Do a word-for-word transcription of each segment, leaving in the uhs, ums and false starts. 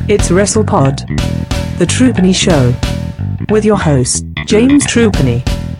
It's WrestlePod, the Trupany Show, with your host, James Trupany.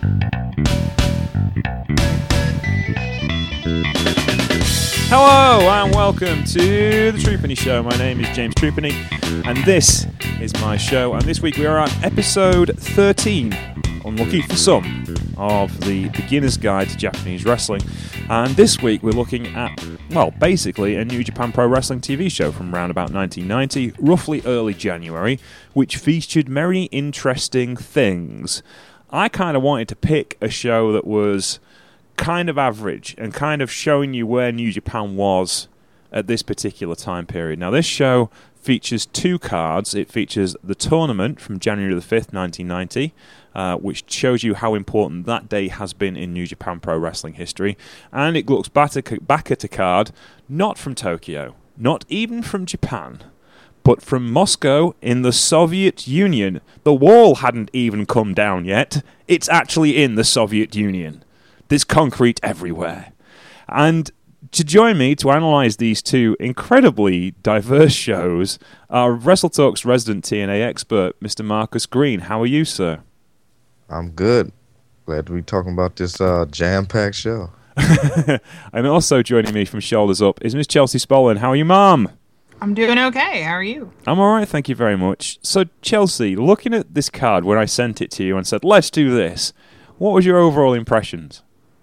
Hello and welcome to the Trupany Show. My name is James Trupany and this is my show, and this week we are on episode thirteen, unlucky for some, of the Beginner's Guide to Japanese Wrestling. And this week we're looking at, well, basically a New Japan Pro Wrestling T V show from around about nineteen ninety, roughly early January, which featured many interesting things. I kind of wanted to pick a show that was kind of average and kind of showing you where New Japan was at this particular time period. Now, this show features two cards. It features the tournament from January the fifth, nineteen ninety, uh, which shows you how important that day has been in New Japan Pro Wrestling history. And it looks back at a card not from Tokyo, not even from Japan, but from Moscow in the Soviet Union. The wall hadn't even come down yet. It's actually in the Soviet Union. There's concrete everywhere. And to join me to analyse these two incredibly diverse shows are WrestleTalk's resident T N A expert, Mister Marcus Green. How are you, sir? I'm good. Glad to be talking about this uh, jam-packed show. And also joining me from Shoulders Up is Miss Chelsea Spolin. How are you, Mom? I'm doing okay. How are you? I'm all right, thank you very much. So, Chelsea, looking at this card when I sent it to you and said, let's do this, what was your overall impressions?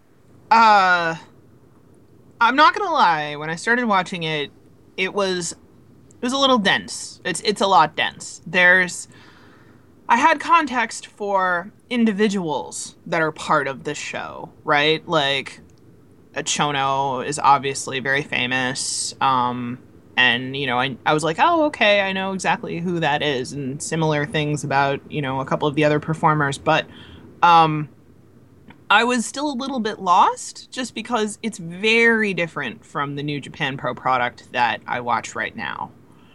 Uh, I'm not gonna lie. When I started watching it, it was it was a little dense. It's it's a lot dense. There's I had context for individuals that are part of this show, right? Like, Chono is obviously very famous. Um, and you know, I I was like, oh, okay, I know exactly who that is, and similar things about you know a couple of the other performers, but um. I was still a little bit lost just because it's very different from the New Japan Pro product that I watch right now.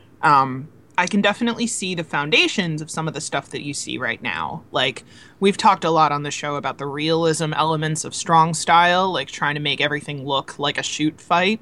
Um, I can definitely see the foundations of some of the stuff that you see right now. Like, we've talked a lot on the show about the realism elements of strong style, like trying to make everything look like a shoot fight.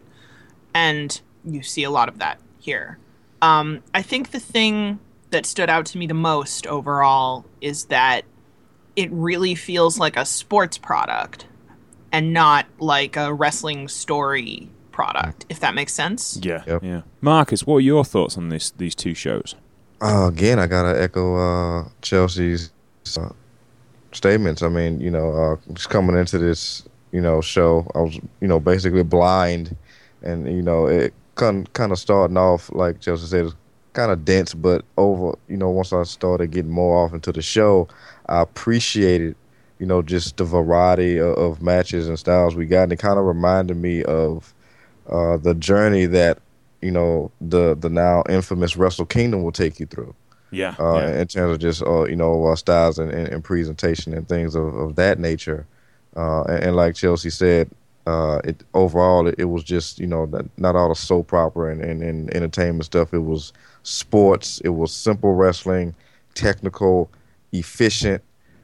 And you see a lot of that here. Um, I think the thing that stood out to me the most overall is that it really feels like a sports product and not like a wrestling story product, if that makes sense. Yeah, Yep. yeah. Marcus, what are your thoughts on this these two shows? Uh, again, I gotta echo uh, Chelsea's uh, statements. I mean, you know, uh, just coming into this, you know, show, I was, you know, basically blind, and you know, it kind kind of starting off like Chelsea said, kind of dense, but over, you know, once I started getting more off into the show, I appreciated, you know, just the variety of, of matches and styles we got, and it kind of reminded me of uh, the journey that, you know, the the now infamous Wrestle Kingdom will take you through. Yeah, uh, yeah. In terms of just, uh, you know, uh, styles and, and, and presentation and things of, of that nature. Uh, and, and like Chelsea said, uh, it overall, it, it was just, you know, not, not all the soap opera and, and, and entertainment stuff. It was sports. It was simple wrestling, technical, efficient,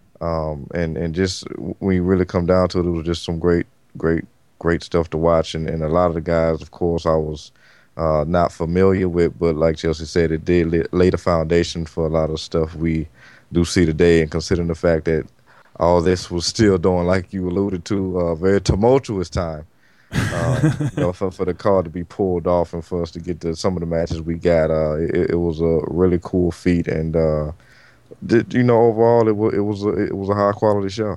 um, and and just when you really come down to it, it was just some great, great, great stuff to watch. And, and a lot of the guys, of course, I was uh, not familiar with, but like Chelsea said, it did lay, lay the foundation for a lot of stuff we do see today. And considering the fact that all this was still during, like you alluded to, a very tumultuous time, uh, you know, for, for the card to be pulled off and for us to get to some of the matches we got, uh, it, it was a really cool feat. And uh, Did, you know, overall, it was it was a, it was a high quality show.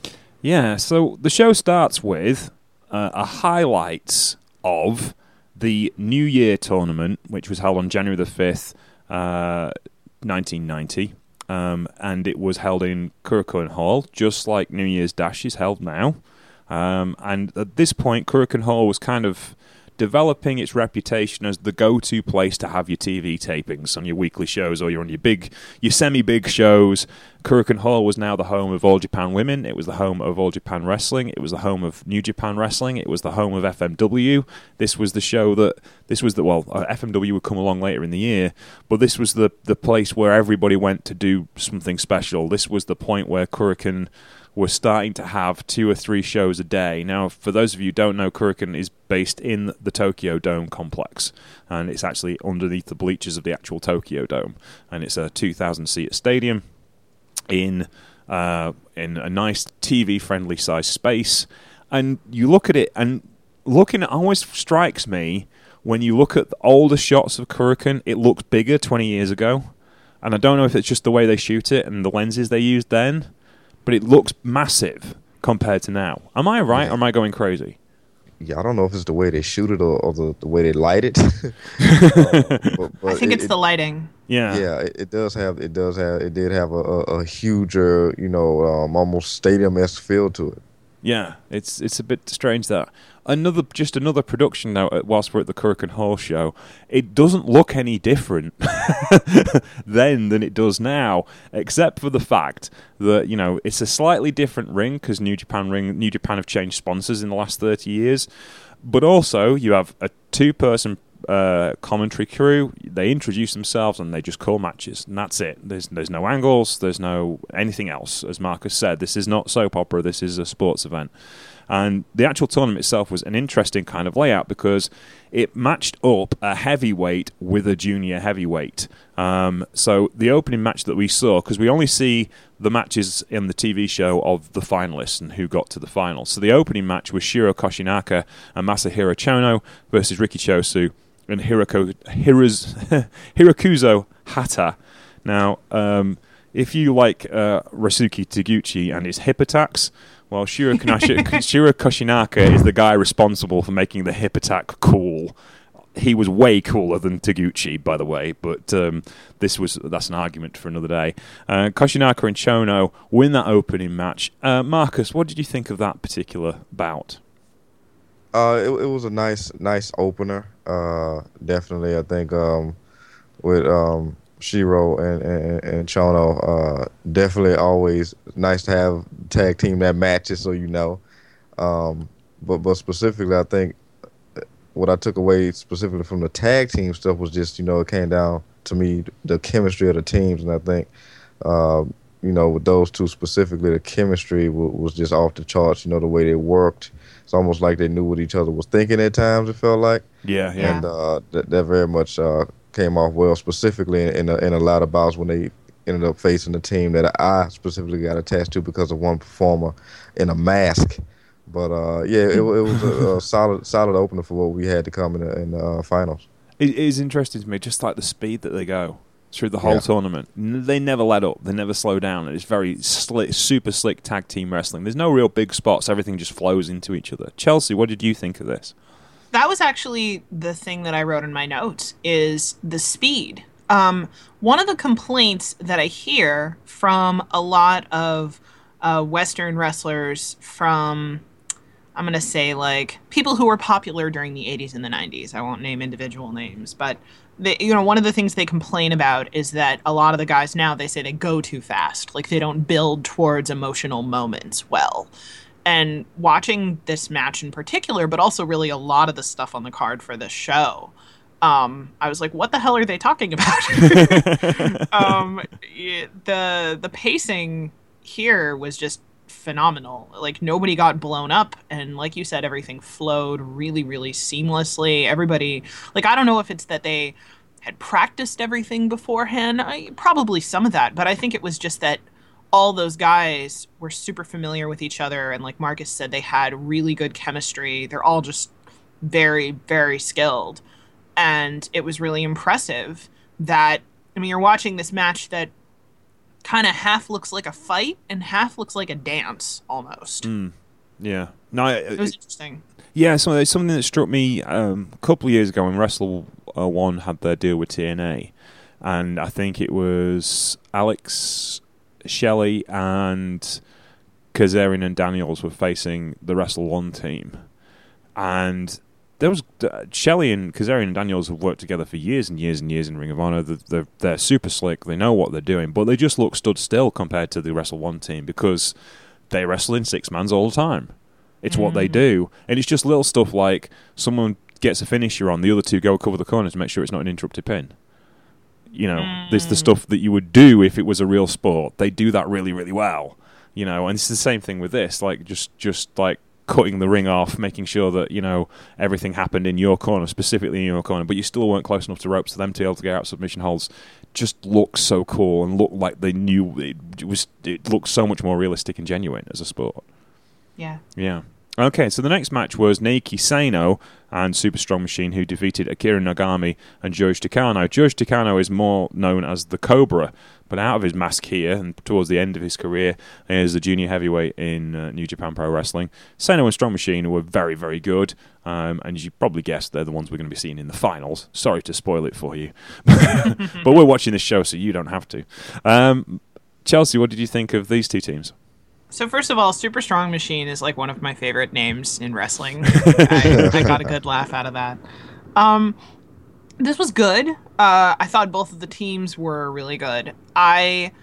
Yeah. So the show starts with uh, a highlights of the New Year tournament, which was held on January the fifth, uh, nineteen ninety, um, and it was held in Korakuen Hall, just like New Year's Dash is held now. Um, and at this point, Korakuen Hall was kind of developing its reputation as the go-to place to have your T V tapings on your weekly shows or you're on your big, your semi-big shows. Korakuen Hall was now the home of All Japan Women. It was the home of All Japan Wrestling. It was the home of New Japan Wrestling. It was the home of F M W. This was the show that, this was the, well, uh, F M W would come along later in the year, but this was the, the place where everybody went to do something special. This was the point where Korakuen were starting to have two or three shows a day. Now, for those of you who don't know, Korakuen is based in the Tokyo Dome complex, and it's actually underneath the bleachers of the actual Tokyo Dome, and it's a two thousand seat stadium in uh, in a nice T V-friendly size space. And you look at it, and looking, it always strikes me, when you look at the older shots of Korakuen, it looks bigger twenty years ago. And I don't know if it's just the way they shoot it and the lenses they used then, but it looks massive compared to now. Am I right, yeah. or am I going crazy? Yeah, I don't know if it's the way they shoot it or, or the, the way they light it. uh, but, but I think it, it's the lighting. Yeah, yeah, it, it does have, it does have, it did have a, a, a huger, you know, um, almost stadium-esque feel to it. Yeah, it's it's a bit strange that. Another, just another production now, whilst we're at the Korakuen Hall show, it doesn't look any different then than it does now, except for the fact that, you know, it's a slightly different ring, because New Japan ring, New Japan have changed sponsors in the last thirty years, but also you have a two-person uh, commentary crew. They introduce themselves and they just call matches, and that's it. There's there's no angles, there's no anything else. As Marcus said, this is not soap opera, this is a sports event. And the actual tournament itself was an interesting kind of layout because it matched up a heavyweight with a junior heavyweight. Um, so the opening match that we saw, because we only see the matches in the T V show of the finalists and who got to the final. So the opening match was Shiro Koshinaka and Masahiro Chono versus Riki Chosu and Hiroko, Hiroz, Hirokuzo Hata. Now, um, if you like uh, Rasuki Taguchi and his hip attacks, well, Shiro, Kanashi- Shiro Koshinaka is the guy responsible for making the hip attack cool. He was way cooler than Taguchi, by the way, but um, this was that's an argument for another day. Uh, Koshinaka and Chono win that opening match. Uh, Marcus, what did you think of that particular bout? Uh, it, it was a nice, nice opener. Uh, definitely, I think um, with um, Shiro and, and, and Chono, uh, definitely always nice to have tag team that matches, so you know. Um, but but specifically, I think what I took away specifically from the tag team stuff was just, you know, it came down to me the chemistry of the teams, and I think, uh, you know, with those two specifically, the chemistry w- was just off the charts. You know, the way they worked. It's almost like they knew what each other was thinking at times, it felt like. Yeah, yeah. And uh, that, that very much uh, came off well, specifically in, in, a, in a lot of bouts when they ended up facing the team that I specifically got attached to because of one performer in a mask. But, uh, yeah, it, it was a, a solid solid opener for what we had to come in the, in the uh, finals. It is interesting to me, just like the speed that they go through the whole yeah. tournament. They never let up. They never slow down. It's very slick, super slick tag team wrestling. There's no real big spots. Everything just flows into each other. Chelsea, what did you think of this? That was actually the thing that I wrote in my notes, is the speed. Um, one of the complaints that I hear from a lot of uh, Western wrestlers from, I'm going to say, like, people who were popular during the eighties and the nineties. I won't name individual names, but they, you know, one of the things they complain about is that a lot of the guys now, they say they go too fast. Like, they don't build towards emotional moments well. And watching this match in particular, but also really a lot of the stuff on the card for this show, um, I was like, what the hell are they talking about? um, the the pacing here was just phenomenal. Like, nobody got blown up, and like you said, everything flowed really, really seamlessly. Everybody, like, I don't know if it's that they had practiced everything beforehand. I, probably some of that, but I think it was just that all those guys were super familiar with each other, and like Marcus said, they had really good chemistry. They're all just very, very skilled, and it was really impressive that, I mean, you're watching this match that kind of half looks like a fight and half looks like a dance almost. Mm, yeah. No, it, it was interesting. Yeah, so it's something that struck me um, a couple of years ago when Wrestle uh, One had their deal with T N A, and I think it was Alex Shelley and Kazarian and Daniels were facing the Wrestle One team, and there was uh, Shelley and Kazarian and Daniels have worked together for years and years and years in Ring of Honor. They're, they're, they're super slick. They know what they're doing, but they just look stood still compared to the Wrestle One team because they wrestle in six mans all the time. It's mm. what they do, and it's just little stuff like someone gets a finisher on, the other two go cover the corner to make sure it's not an interrupted pin. You know, mm. there's the stuff that you would do if it was a real sport. They do that really, really well. You know, and it's the same thing with this. Like, just, just like cutting the ring off, making sure that, you know, everything happened in your corner, specifically in your corner, but you still weren't close enough to ropes for them to be able to get out submission holds. Just looks so cool and looked like they knew it, it was. It looked so much more realistic and genuine as a sport. Yeah. Yeah. Okay, so the next match was Naoki Sano and Super Strong Machine, who defeated Akira Nagami and Joji Takano. Joji Takano is more known as the Cobra, but out of his mask here and towards the end of his career is the junior heavyweight in uh, New Japan Pro Wrestling. Sano and Strong Machine were very, very good, um, and as you probably guessed, they're the ones we're going to be seeing in the finals. Sorry to spoil it for you, but we're watching this show, so you don't have to. Um, Chelsea, what did you think of these two teams? So first of all, Super Strong Machine is like one of my favorite names in wrestling. I, I got a good laugh out of that. Um, this was good. Uh, I thought both of the teams were really good. I,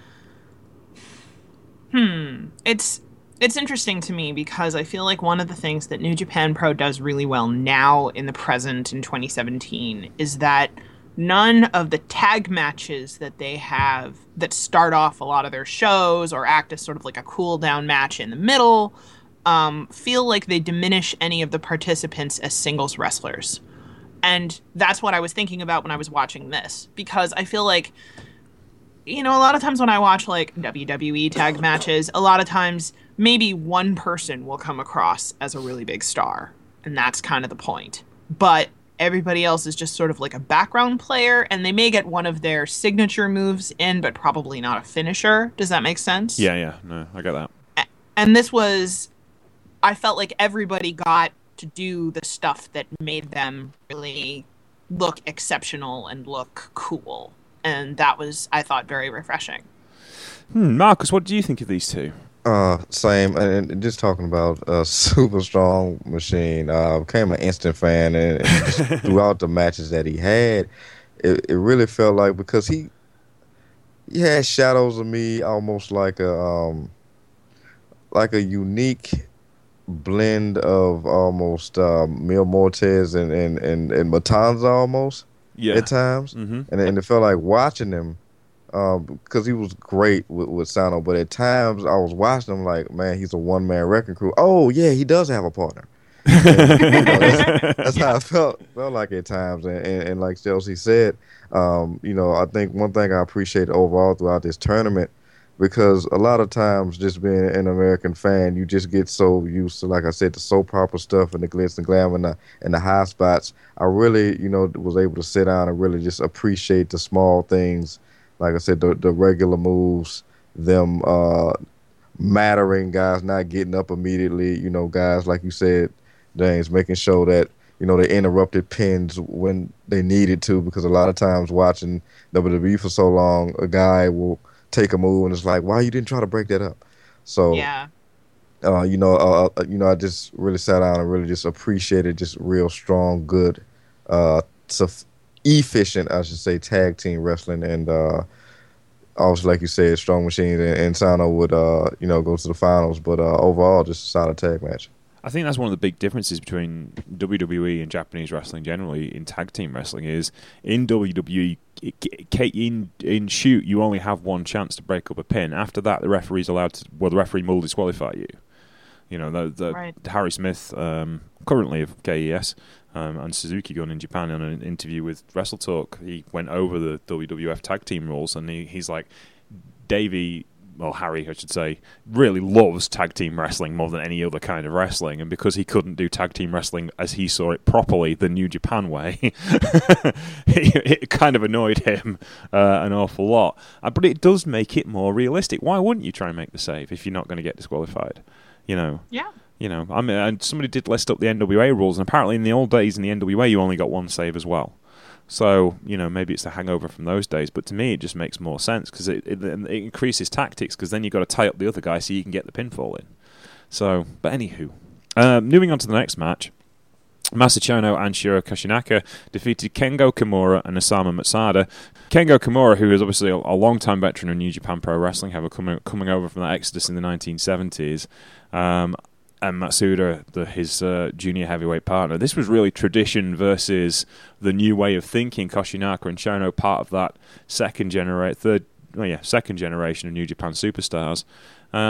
hmm, it's it's interesting to me because I feel like one of the things that New Japan Pro does really well now in the present in twenty seventeen is that none of the tag matches that they have that start off a lot of their shows or act as sort of like a cool down match in the middle um, feel like they diminish any of the participants as singles wrestlers. And that's what I was thinking about when I was watching this, because I feel like, you know, a lot of times when I watch like W W E tag matches, a lot of times maybe one person will come across as a really big star, and that's kind of the point. But everybody else is just sort of like a background player, and they may get one of their signature moves in, but probably not a finisher. Does that make sense? Yeah, yeah. No, I get that. And this was, I felt like everybody got to do the stuff that made them really look exceptional and look cool. And that was, I thought, very refreshing. Hmm, Marcus, what do you think of these two? Uh, same, and, and just talking about uh, Super Strong Machine, uh, became an instant fan, and, and just throughout the matches that he had, it, it really felt like, because he he had shadows of me, almost like a um, like a unique blend of almost um, Mil Mortez and and and, and Matanza almost, yeah, at times, mm-hmm. and and it felt like watching him. Um, because he was great with, with Sano, but at times I was watching him like, man, he's a one-man wrecking crew. Oh, yeah, he does have a partner. And, you know, that's that's how I felt felt like at times. And, and, and like Chelsea said, um, you know, I think one thing I appreciate overall throughout this tournament, because a lot of times just being an American fan, you just get so used to, like I said, the soap opera stuff and the glitz and glam and the, and the high spots. I really, you know, was able to sit down and really just appreciate the small things. Like I said, the, the regular moves, them uh, mattering, guys not getting up immediately, you know, guys, like you said, James, making sure that, you know, they interrupted pins when they needed to, because a lot of times watching W W E for so long, a guy will take a move and it's like, why you didn't try to break that up? So, yeah. uh, you know, uh, you know, I just really sat down and really just appreciated just real strong, good, uh, suf- efficient, I should say, tag team wrestling, and uh, also, like you said, Strong Machine and, and Sano would, uh, you know, go to the finals. But uh, overall, just a solid tag match. I think that's one of the big differences between W W E and Japanese wrestling generally in tag team wrestling is in W W E, in in shoot, you only have one chance to break up a pin. After that, the referee's allowed to, well, the referee will disqualify you. You know, the, the right. Harry Smith, um, currently of K E S, um, and Suzuki Gun in Japan, in an interview with Wrestle Talk, he went over the W W F tag team rules, and he, he's like, Davey, well, Harry, I should say, really loves tag team wrestling more than any other kind of wrestling, and because he couldn't do tag team wrestling as he saw it properly, the New Japan way, it, it kind of annoyed him uh, an awful lot. Uh, but it does make it more realistic. Why wouldn't you try and make the save if you're not going to get disqualified? You know, yeah. You know, I mean, and somebody did list up the N W A rules, and apparently in the old days in the N W A, you only got one save as well. So, you know, maybe it's the hangover from those days, but to me, it just makes more sense because it, it, it increases tactics, because then you've got to tie up the other guy so you can get the pinfall in. So, but anywho, um, moving on to the next match. Masa Chono and Shiro Kashinaka defeated Kengo Kimura and Osamu Matsada. Kengo Kimura, who is obviously a, a long-time veteran of New Japan Pro Wrestling, have a coming, coming over from that exodus in the nineteen seventies, um, and Matsuda, the, his uh, junior heavyweight partner. This was really tradition versus the new way of thinking. Kashinaka and Chono, part of that second generation, third, oh yeah, second generation of New Japan superstars. Um,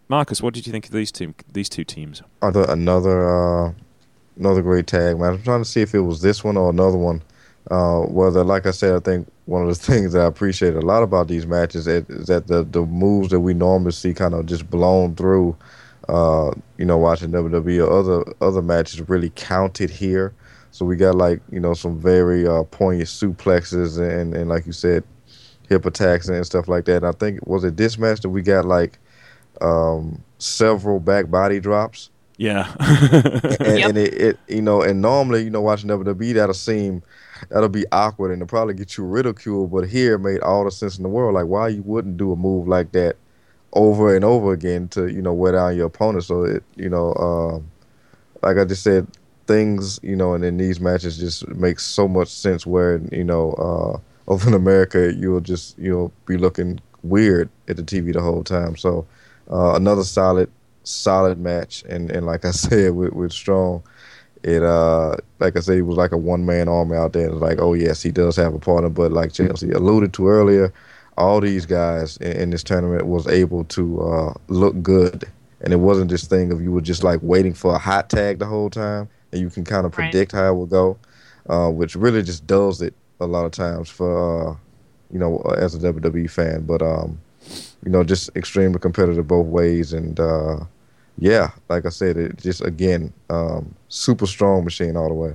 Marcus, what did you think of these two these two teams? Other another uh, another great tag match. I'm trying to see if it was this one or another one. Uh, whether, like I said, I think one of the things that I appreciate a lot about these matches is, is that the the moves that we normally see kind of just blown through. Uh, you know, watching W W E or other other matches really counted here. So we got like you know some very uh, poignant suplexes and, and like you said, hip attacks and stuff like that. And I think was it this match that we got like um, several back body drops. Yeah, and, Yep. and it, it you know and normally you know watching W W E that'll seem that'll be awkward and it'll probably get you ridiculed. But here it made all the sense in the world. Like why you wouldn't do a move like that over and over again to you know wear down your opponent. So it you know um, like I just said, things you know and in these matches just make so much sense. Where you know uh, over in America you'll just you know be looking weird at the T V the whole time. So uh, another solid solid match and and like I said with with Strong. It uh like I said, he was like a one man army out there. It was like, oh yes, he does have a partner, but like Chelsea alluded to earlier, all these guys in, in this tournament was able to uh, look good, and it wasn't this thing of you were just like waiting for a hot tag the whole time, and you can kind of predict right. how it will go, uh, which really just dulls it a lot of times for uh, you know as a W W E fan. But um, you know, just extremely competitive both ways, and uh, yeah, like I said, it just again um, super strong machine all the way.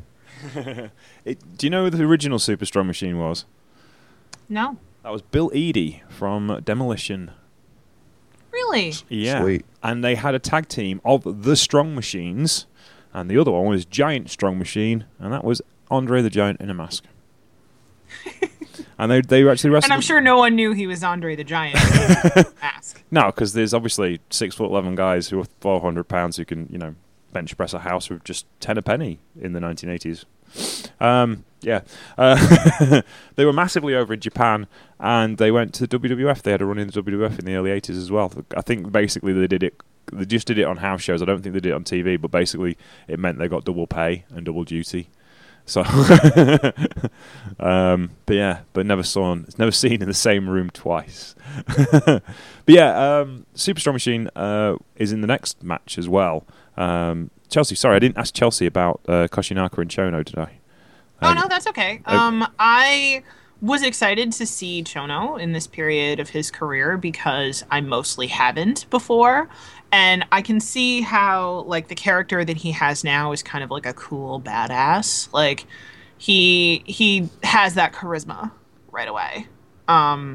it, do you know who the original Super Strong Machine was? No. That was Bill Eadie from Demolition. Really? Yeah. Sweet. And they had a tag team of the Strong Machines, and the other one was Giant Strong Machine, and that was Andre the Giant in a mask. And they they actually wrestled. And I'm sure no one knew he was Andre the Giant. Mask. No, because there's obviously six foot eleven guys who are four hundred pounds who can you know bench press a house with just ten a penny in the nineteen eighties. Um, yeah, uh, they were massively over in Japan, and they went to the W W F. They had a run in the W W F in the early eighties as well. I think basically they did it. They just did it on house shows. I don't think they did it on T V, but basically it meant they got double pay and double duty. So, um, but yeah, but never saw, never seen in the same room twice. But yeah, um, Super Strong Machine uh, is in the next match as well. Um, Chelsea, sorry, I didn't ask Chelsea about uh, Koshinaka and Chono, did I? Oh Um, no, that's okay. uh, Um, I was excited to see Chono in this period of his career because I mostly haven't before. And I can see how, like, the character that he has now is kind of like a cool badass. Like, he he has that charisma right away. Um,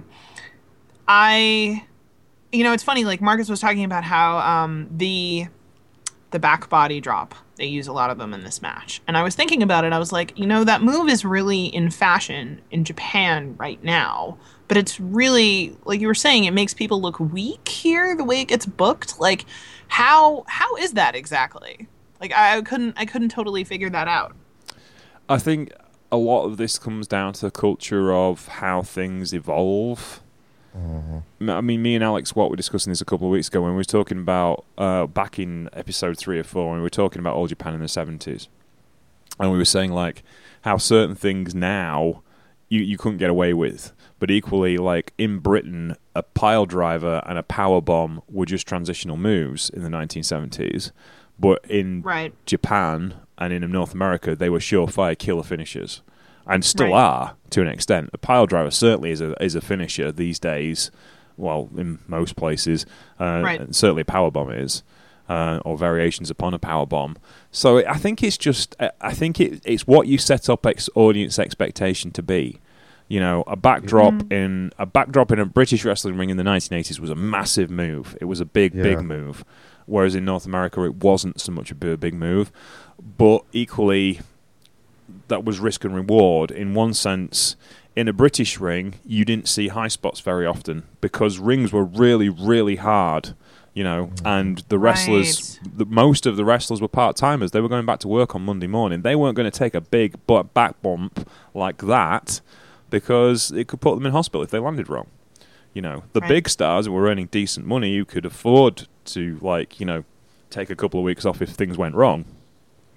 I, you know, it's funny. Like Marcus was talking about how um, the the back body drop. They use a lot of them in this match. And I was thinking about it. I was like, you know, that move is really in fashion in Japan right now. But it's really, like you were saying, it makes people look weak here, the way it gets booked. Like, how how is that exactly? Like, I couldn't I couldn't totally figure that out. I think a lot of this comes down to the culture of how things evolve. Mm-hmm. I mean, me and Alex Watt were discussing this a couple of weeks ago when we were talking about, uh, back in episode three or four, when we were talking about All Japan in the seventies. And we were saying, like, how certain things now you, you couldn't get away with. But equally, like, in Britain, a pile driver and a power bomb were just transitional moves in the nineteen seventies. But in Right. Japan and in North America, they were surefire killer finishers. And still Right. are, to an extent. A pile driver certainly is a is a finisher these days. Well, in most places. Uh, Right. and certainly a power bomb is. Uh, or variations upon a power bomb. So I think it's just... I think it, it's what you set up ex- audience expectation to be. You know, a backdrop mm-hmm. in a backdrop in a British wrestling ring in the nineteen eighties was a massive move. It was a big, yeah. big move. Whereas in North America, it wasn't so much a big move. But equally, that was risk and reward. In one sense, in a British ring, you didn't see high spots very often because rings were really, really hard. You know, and the wrestlers, right. the, most of the wrestlers were part-timers. They were going back to work on Monday morning. They weren't going to take a big back bump like that because it could put them in hospital if they landed wrong. You know, the right. big stars who were earning decent money who could afford to, like, you know, take a couple of weeks off if things went wrong.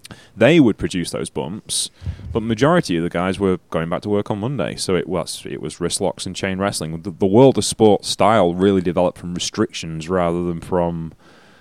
they would produce those bumps, but majority of the guys were going back to work on Monday. So it was it was wrist locks and chain wrestling. The, the world of sport style really developed from restrictions rather than from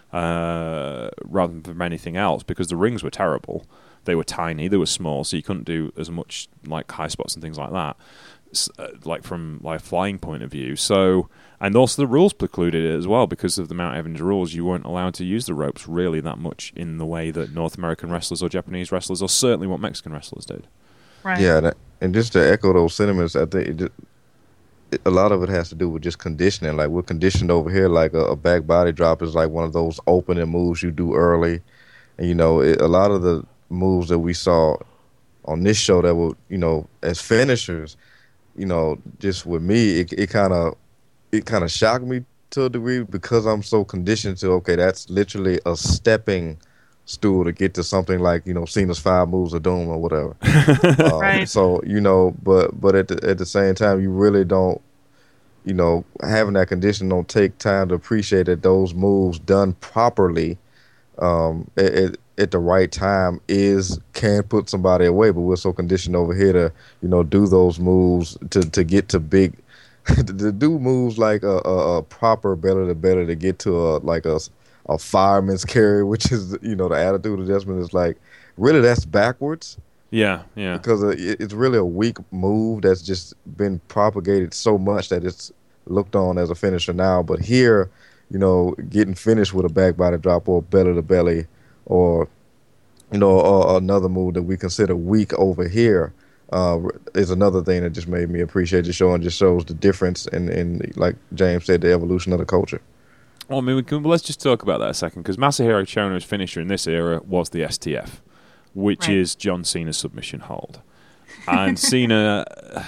uh, rather than from anything else, because the rings were terrible. They were tiny, they were small, so you couldn't do as much like high spots and things like that. Uh, like from like a flying point of view. So, and also the rules precluded it as well, because of the Mount Evans rules. You weren't allowed to use the ropes really that much in the way that North American wrestlers or Japanese wrestlers, or certainly what Mexican wrestlers did. Right. Yeah, that, and just to echo those sentiments, I think it just, it, a lot of it has to do with just conditioning. Like, we're conditioned over here, like a, a back body drop is like one of those opening moves you do early. And, you know, it, a lot of the moves that we saw on this show that were, you know, as finishers, you know, just with me, it it kind of it kind of shocked me to a degree, because I'm so conditioned to, okay, that's literally a stepping stool to get to something like, you know, Cena's five moves of doom or whatever. um, Right. So, you know, but but at the at the same time, you really don't, you know, having that condition don't take time to appreciate that those moves done properly, um, it, it at the right time is can put somebody away. But we're so conditioned over here to, you know, do those moves to, to get to big, to do moves like a, a, a proper belly to belly to get to a like a, a fireman's carry, which is, you know, the attitude adjustment is like, really that's backwards. Yeah, yeah. Because it's really a weak move that's just been propagated so much that it's looked on as a finisher now. But here, you know, getting finished with a back body drop or belly to belly, or, you know, or another move that we consider weak over here, uh, is another thing that just made me appreciate the show and just shows the difference in, in, like James said, the evolution of the culture. Well, I mean, we can, let's just talk about that a second, because Masahiro Chono's finisher in this era was the S T F, which Right. is John Cena's submission hold. And Cena,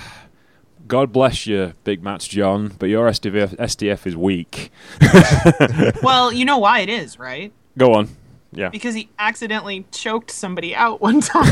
God bless you, big match John, but your S T F, S T F is weak. Well, you know why it is, right? Go on. Yeah. Because he accidentally choked somebody out one time.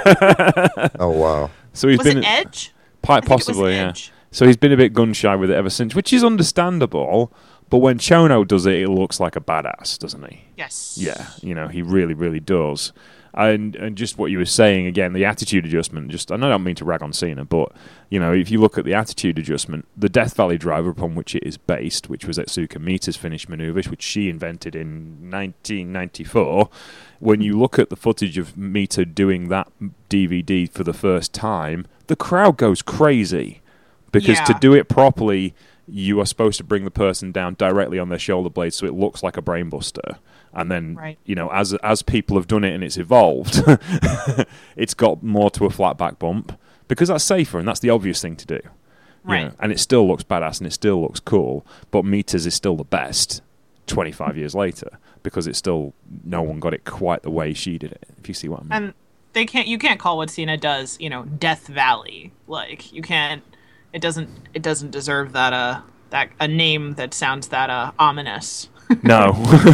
Oh, wow. So he's Was been it Edge? Quite I think it was possibly, yeah. Edge. So he's been a bit gun shy with it ever since, which is understandable. But when Chono does it, it looks like a badass, doesn't he? Yes. Yeah, you know, he really, really does. And and just what you were saying again, the attitude adjustment. Just, and I don't mean to rag on Cena, but you know, if you look at the attitude adjustment, the Death Valley driver upon which it is based, which was Etsuka Mita's finish maneuver, which she invented in nineteen ninety-four. When you look at the footage of Mita doing that D V D for the first time, the crowd goes crazy, because Yeah. to do it properly, you are supposed to bring the person down directly on their shoulder blades so it looks like a brainbuster. And then, Right. you know, as as people have done it and it's evolved, it's got more to a flat back bump, because that's safer and that's the obvious thing to do. you Right. know, and it still looks badass and it still looks cool, but Mita's is still the best twenty-five years later, because it's still, no one got it quite the way she did it, if you see what I mean. And they can't. You can't call what Cena does, you know, Death Valley. Like you can't. It doesn't. It doesn't deserve that. Uh, that a name that sounds that uh ominous. No.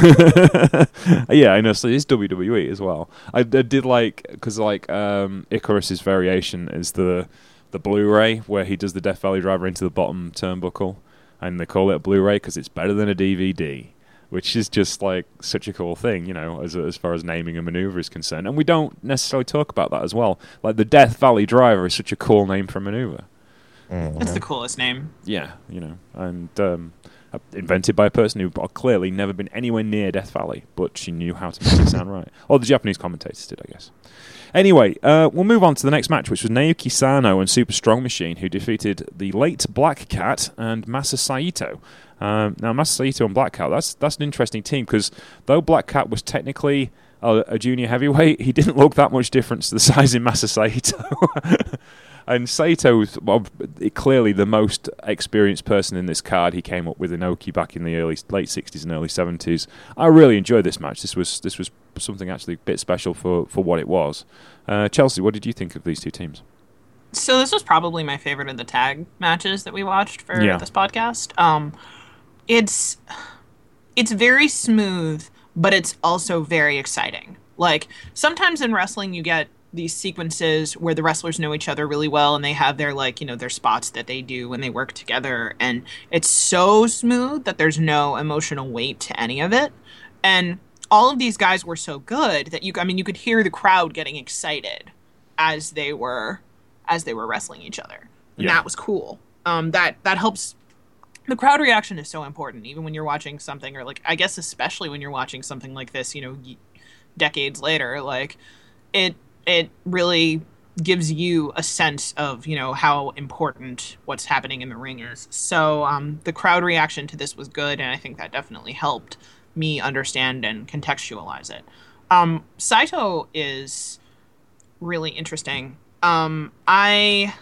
Yeah, I know. So it's W W E as well. I, I did like, because like um, Icarus's variation is the the Blu-ray where he does the Death Valley driver into the bottom turnbuckle, and they call it a Blu-ray because it's better than a D V D, which is just like such a cool thing, you know, as as far as naming a maneuver is concerned. And we don't necessarily talk about that as well. Like the Death Valley driver is such a cool name for a maneuver. It's the coolest name. Yeah, you know, and um, invented by a person who clearly never been anywhere near Death Valley, but she knew how to make it sound right. Or the Japanese commentators did, I guess. Anyway, uh, we'll move on to the next match, which was Naoki Sano and Super Strong Machine, who defeated the late Black Cat and Masa Saito. Um, now, Masa Saito and Black Cat, that's that's an interesting team, because though Black Cat was technically a, a junior heavyweight, he didn't look that much difference to the size in Masa Saito. And Sato's well, clearly the most experienced person in this card. He came up with Inoki back in the early late sixties and early seventies. I really enjoyed this match. This was this was something actually a bit special for, for what it was. Uh, Chelsea, what did you think of these two teams? So this was probably my favorite of the tag matches that we watched for Yeah. this podcast. Um, it's it's very smooth, but it's also very exciting. Like sometimes in wrestling, you get these sequences where the wrestlers know each other really well and they have their like, you know, their spots that they do when they work together, and it's so smooth that there's no emotional weight to any of it. And all of these guys were so good that you, I mean, you could hear the crowd getting excited as they were, as they were wrestling each other. And Yeah. that was cool. Um, that, that helps. The crowd reaction is so important, even when you're watching something, or like, I guess, especially when you're watching something like this, you know, y- decades later, like it, it really gives you a sense of, you know, how important what's happening in the ring is. So um, the crowd reaction to this was good, and I think that definitely helped me understand and contextualize it. Um, Saito is really interesting. Um, I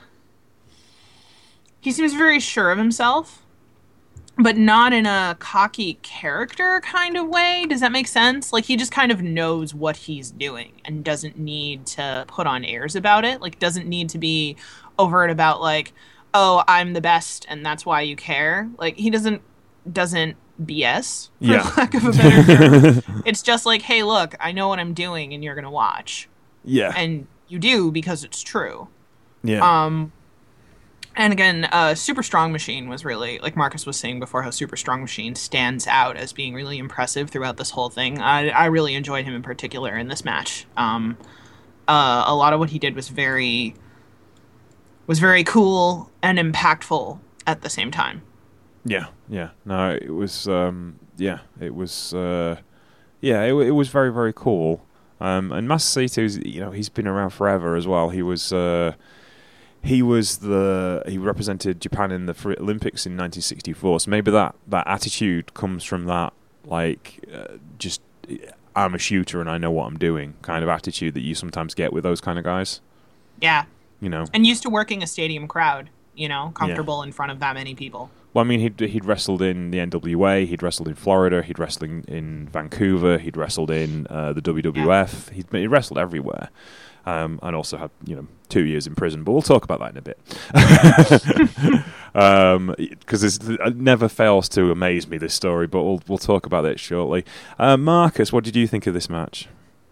he seems very sure of himself, but not in a cocky character kind of way. Does that make sense? Like, he just kind of knows what he's doing and doesn't need to put on airs about it. Like, doesn't need to be overt about, like, oh, I'm the best and that's why you care. Like, he doesn't doesn't B S, for Yeah. lack of a better term. It's just like, hey, look, I know what I'm doing and you're going to watch. Yeah. And you do because it's true. yeah. Um, and again, uh, Super Strong Machine was really, like Marcus was saying before, how Super Strong Machine stands out as being really impressive throughout this whole thing. I, I really enjoyed him in particular in this match. Um, uh, a lot of what he did was very, was very cool and impactful at the same time. Yeah, yeah. No, it was. Um, yeah, it was. Uh, yeah, it, it was very, very cool. Um, and Masahito's, you know, he's been around forever as well. He was. Uh, he was the. He represented Japan in the Fr- Olympics in nineteen sixty-four. So maybe that that attitude comes from that, like, uh, just I'm a shooter and I know what I'm doing kind of attitude that you sometimes get with those kind of guys. Yeah. You know. And used to working a stadium crowd, you know, comfortable in front of that many people. Well, I mean, he'd he'd wrestled in the N W A, he'd wrestled in Florida, he'd wrestled in, in Vancouver, he'd wrestled in uh, the W W F. Yeah. He'd, he'd wrestled everywhere, um, and also had, you know, two years in prison. But we'll talk about that in a bit, because um, it never fails to amaze me, this story. But we'll we'll talk about it shortly. Uh, Marcus, what did you think of this match?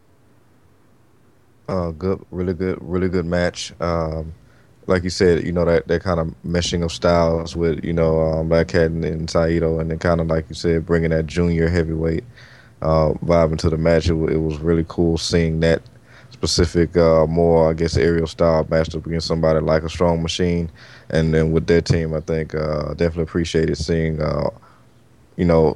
Uh, good, really good, really good match. Um, like you said, you know, that, that kind of meshing of styles with, you know, um, Black Cat and, and Saito, and then kind of, like you said, bringing that junior heavyweight uh, vibe into the match. It, w- it was really cool seeing that specific, uh, more, I guess, aerial style matched up against somebody like a Strong Machine. And then with their team, I think uh, definitely appreciated seeing, uh, you know,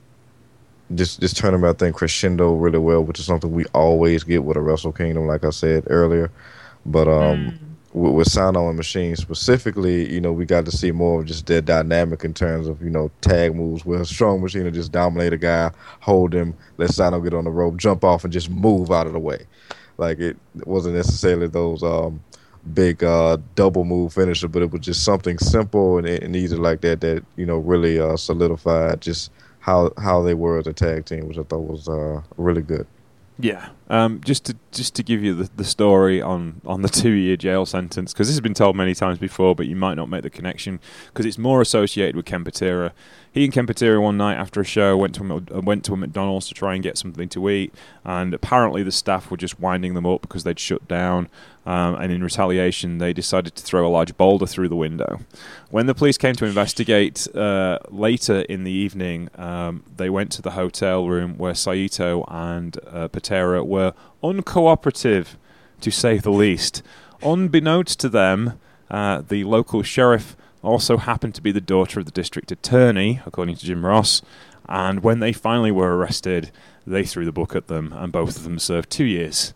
this this tournament, I think, crescendo really well, which is something we always get with a Wrestle Kingdom, like I said earlier. But um, mm. with, with Sano and Machine specifically, you know, we got to see more of just their dynamic in terms of, you know, tag moves, where a Strong Machine will just dominate a guy, hold him, let Sano get on the rope, jump off, and just move out of the way. Like, it wasn't necessarily those um, big uh, double move finisher, but it was just something simple and, and easy like that that, you know, really uh, solidified just how how they were as a tag team, which I thought was uh, really good. Yeah, um, just to just to give you the, the story on, on the two-year jail sentence, because this has been told many times before, but you might not make the connection, because it's more associated with Ken Patera. He and Ken Patera one night after a show went to a, went to a McDonald's to try and get something to eat, and apparently the staff were just winding them up because they'd shut down, um, and in retaliation they decided to throw a large boulder through the window. When the police came to investigate uh, later in the evening, um, they went to the hotel room where Saito and uh, Patera were uncooperative, to say the least. Unbeknownst to them, uh, the local sheriff also happened to be the daughter of the district attorney, according to Jim Ross, and when they finally were arrested, they threw the book at them, and both of them served two years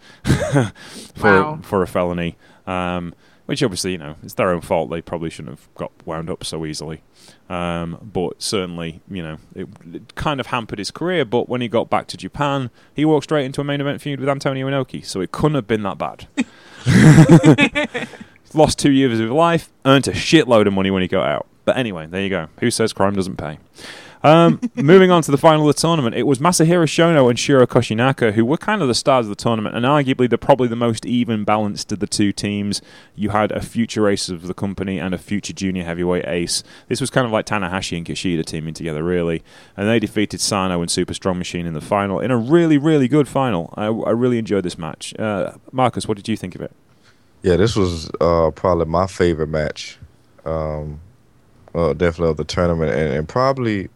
for Wow. for a felony, um, which obviously, you know, it's their own fault. They probably shouldn't have got wound up so easily. Um, but certainly, you know, it, it kind of hampered his career, but when he got back to Japan, he walked straight into a main event feud with Antonio Inoki, so it couldn't have been that bad. Lost two years of his life, earned a shitload of money when he got out. But anyway, there you go. Who says crime doesn't pay? Um, moving on to the final of the tournament, it was Masahiro Shono and Shiro Koshinaka who were kind of the stars of the tournament, and arguably they're probably the most even balanced of the two teams. You had a future ace of the company and a future junior heavyweight ace. This was kind of like Tanahashi and Kishida teaming together, really. And they defeated Sano and Super Strong Machine in the final, in a really, really good final. I, I really enjoyed this match. Uh, Marcus, what did you think of it? Yeah, this was uh, probably my favorite match, um, uh, definitely of the tournament, and, and probably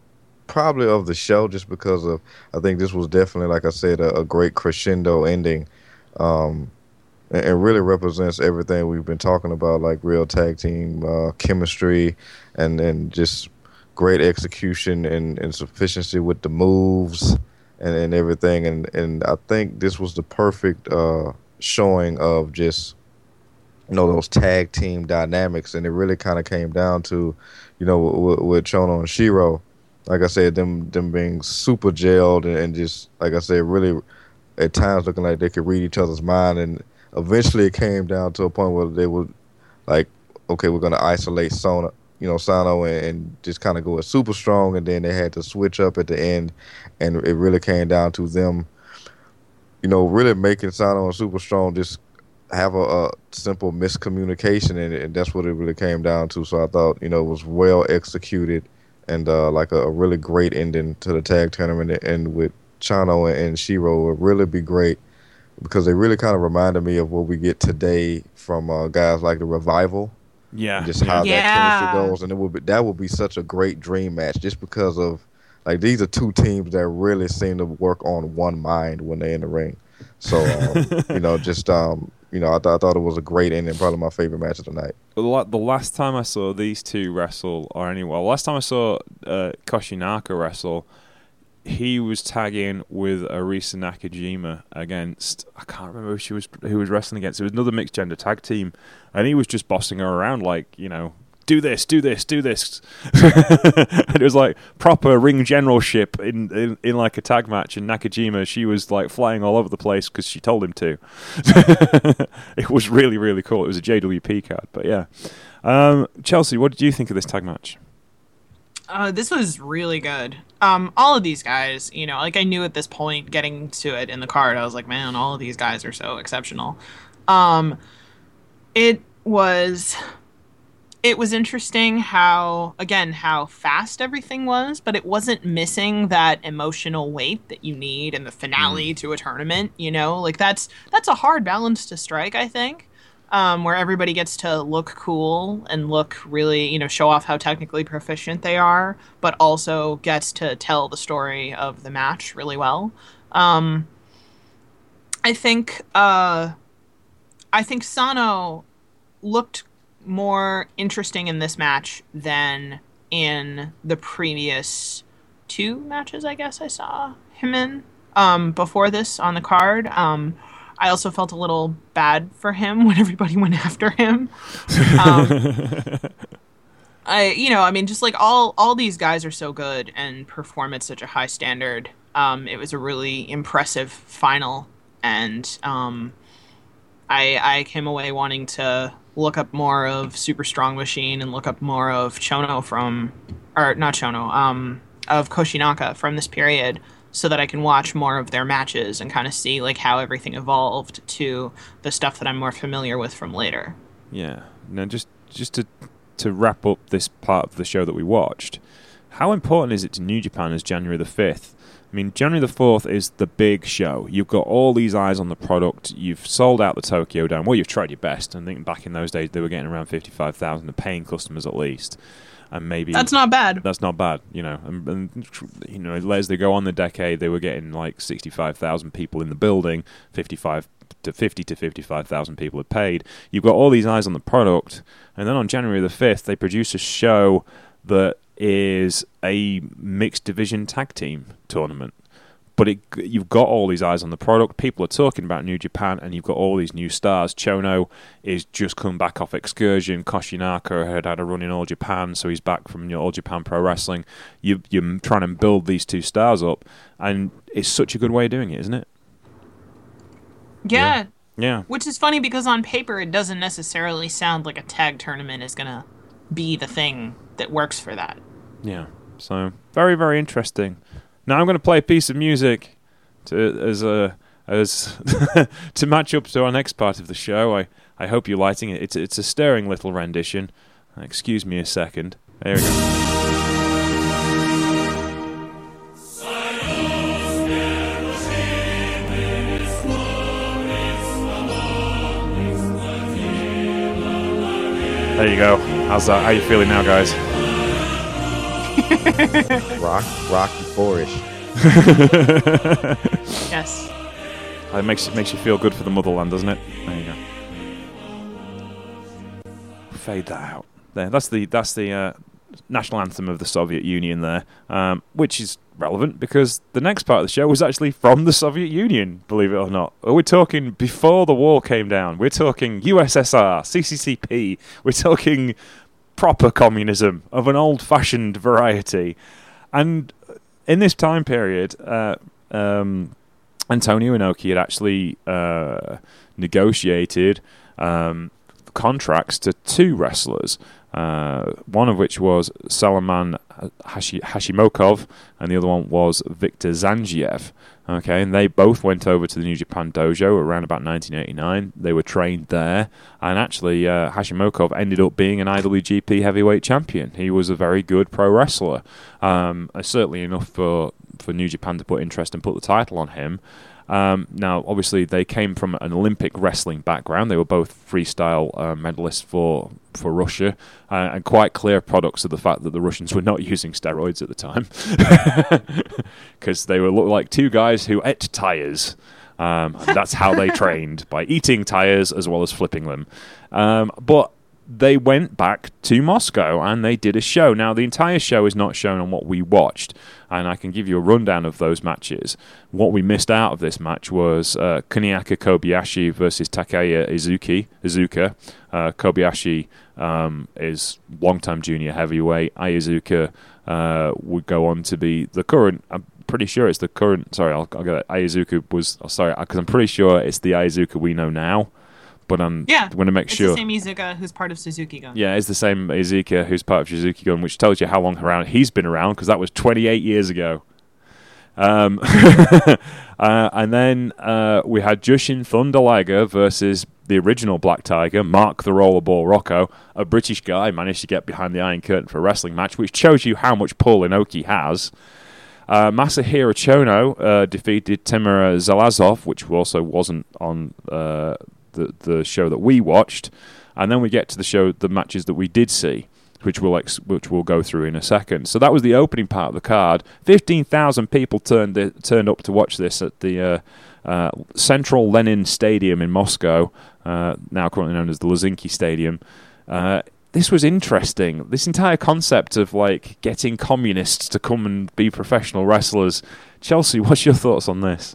probably of the show, just because of I think this was definitely, like I said, a, a great crescendo ending, um, and, and really represents everything we've been talking about, like real tag team uh, chemistry, and and just great execution and, and sufficiency with the moves and, and everything. And, and I think this was the perfect uh, showing of just, you know, those tag team dynamics. And it really kind of came down to, you know, with, with Chono and Shiro, like I said, them them being super gelled and, and just, like I said, really at times looking like they could read each other's mind. And eventually it came down to a point where they would like, okay, we're going to isolate Sona. You know, Sano and, and just kind of go as super strong, and then they had to switch up at the end, and it really came down to them, you know, really making Sano and super strong just have a, a simple miscommunication, and, and that's what it really came down to. So I thought, you know, it was well executed, and uh, like a, a really great ending to the tag tournament, and with Chano and, and Shiro would really be great, because they really kind of reminded me of what we get today from uh, guys like the Revival. Yeah, just how yeah. that chemistry goes, and it would be that would be such a great dream match, just because of like these are two teams that really seem to work on one mind when they're in the ring. So um, you know, just um, you know, I, th- I thought it was a great ending, probably my favorite match of the night. The last time I saw these two wrestle, or anyway, last time I saw uh, Koshinaka wrestle, he was tagging with Arisa Nakajima against, I can't remember who she was who was wrestling against. It was another mixed gender tag team, and he was just bossing her around like, you know, do this, do this, do this. And it was like proper ring generalship in, in in like a tag match. And Nakajima, she was like flying all over the place because she told him to. It was really, really cool. It was a J W P card, but yeah. Um, Chelsea, what did you think of this tag match? Uh, this was really good. Um, all of these guys, you know, like I knew at this point getting to it in the card, I was like, man, all of these guys are so exceptional. Um, it was, it was interesting how, again, how fast everything was, but it wasn't missing that emotional weight that you need in the finale mm. to a tournament. You know, like that's that's a hard balance to strike, I think. Um, where everybody gets to look cool and look really, you know, show off how technically proficient they are, but also gets to tell the story of the match really well. Um, I think, uh, I think Sano looked more interesting in this match than in the previous two matches, I guess I saw him in, um, before this on the card. Um, I also felt a little bad for him when everybody went after him. Um, I, you know, I mean, just like all, all these guys are so good and perform at such a high standard. Um, it was a really impressive final, and um, I, I came away wanting to look up more of Super Strong Machine and look up more of Chono from, or not Chono, um, of Koshinaka from this period, so that I can watch more of their matches and kind of see like how everything evolved to the stuff that I'm more familiar with from later. Yeah. Now, just just to to wrap up this part of the show that we watched, how important is it to New Japan as January the fifth? I mean, January the fourth is the big show. You've got all these eyes on the product. You've sold out the Tokyo Dome. Well, you've tried your best. I think back in those days they were getting around fifty-five thousand paying customers at least. And maybe that's not bad. That's not bad, you know. And, and you know, as they go on the decade, they were getting like sixty-five thousand people in the building, fifty-five to fifty to fifty-five thousand people had paid. You've got all these eyes on the product, and then on January the fifth, they produce a show that is a mixed division tag team tournament. But it, you've got all these eyes on the product. People are talking about New Japan, and you've got all these new stars. Chono is just come back off excursion. Koshinaka had had a run in All Japan, so he's back from All Japan Pro Wrestling. You, you're trying to build these two stars up, and it's such a good way of doing it, isn't it? Yeah. Yeah. yeah. Which is funny because on paper, it doesn't necessarily sound like a tag tournament is going to be the thing that works for that. Yeah. So, very, very interesting. Now I'm going to play a piece of music to as a as to match up to our next part of the show. I, I hope you're liking it. It's it's a stirring little rendition. Excuse me a second. There we go. There you go. How's that? How you feeling now, guys? Rock, Rocky Four-ish. Yes. It makes, it makes you feel good for the motherland, doesn't it? There you go. Fade that out. There, that's the that's the uh, national anthem of the Soviet Union there, um, which is relevant because the next part of the show was actually from the Soviet Union, believe it or not. We're talking before the wall came down. We're talking U S S R, C C C P. We're talking proper communism of an old-fashioned variety. And in this time period, uh, um, Antonio Inoki had actually uh, negotiated um, contracts to two wrestlers, uh, one of which was Salaman Hashi- Hashimokov, and the other one was Viktor Zangiev. Okay, and they both went over to the New Japan Dojo around about nineteen eighty-nine. They were trained there, and actually uh, Hashimokov ended up being an I W G P heavyweight champion. He was a very good pro wrestler, um, certainly enough for, for New Japan to put interest and put the title on him. Um, now, obviously, they came from an Olympic wrestling background. They were both freestyle uh, medalists for for Russia, uh, and quite clear products of the fact that the Russians were not using steroids at the time, because they were looked like two guys who ate tires. Um, and that's how they trained, by eating tires as well as flipping them. Um, but they went back to Moscow and they did a show. Now, the entire show is not shown on what we watched, and I can give you a rundown of those matches. What we missed out of this match was uh, Kuniaka Kobayashi versus Takaya Izuki, Izuka. Uh, Kobayashi um, is long-time junior heavyweight. Iizuka uh, would go on to be the current... I'm pretty sure it's the current... Sorry, I'll, I'll get it. Iizuka was... Oh, sorry, because I'm pretty sure it's the Iizuka we know now. But I'm yeah, going to make it's sure. It's the same Iizuka who's part of Suzuki Gun. Yeah, it's the same Iizuka who's part of Suzuki Gun, which tells you how long around he's been around, because that was twenty-eight years ago. Um, uh, and then uh, we had Jushin Thunder Liger versus the original Black Tiger, Mark the Rollerball Rocco. A British guy managed to get behind the Iron Curtain for a wrestling match, which shows you how much pull Inoki has. Uh, Masahiro Chono uh, defeated Timur Zalazov, which also wasn't on... Uh, The, the show that we watched, and then we get to the show, the matches that we did see, which we'll ex- which we'll go through in a second. So that was the opening part of the card. Fifteen thousand people turned it, turned up to watch this at the uh, uh, Central Lenin Stadium in Moscow, uh, now currently known as the Luzhniki Stadium. Uh, this was interesting. This entire concept of like getting communists to come and be professional wrestlers. Chelsea, what's your thoughts on this?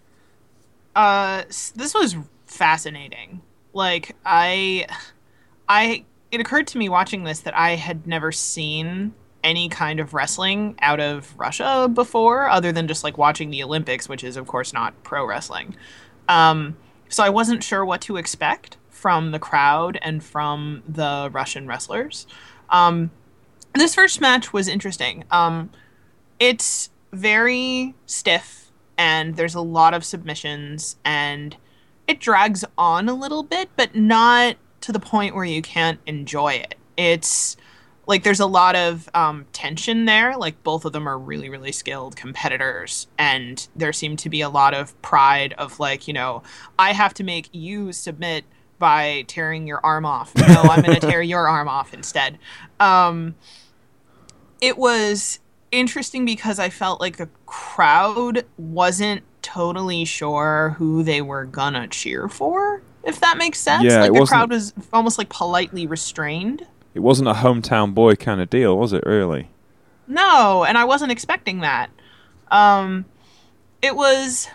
Uh, this was fascinating. Like I I it occurred to me watching this that I had never seen any kind of wrestling out of Russia before, other than just like watching the Olympics, which is of course not pro wrestling. Um, so I wasn't sure what to expect from the crowd and from the Russian wrestlers. Um, this first match was interesting. Um, it's very stiff and there's a lot of submissions and it drags on a little bit, but not to the point where you can't enjoy it. It's like there's a lot of um, tension there. Like both of them are really, really skilled competitors. And there seemed to be a lot of pride of like, you know, I have to make you submit by tearing your arm off. No, I'm going to tear your arm off instead. Um, it was interesting because I felt like the crowd wasn't totally sure who they were gonna cheer for, if that makes sense. Yeah, like it the wasn't, crowd was almost like politely restrained. It wasn't a hometown boy kind of deal, was it, really? No, and I wasn't expecting that. Um, it was...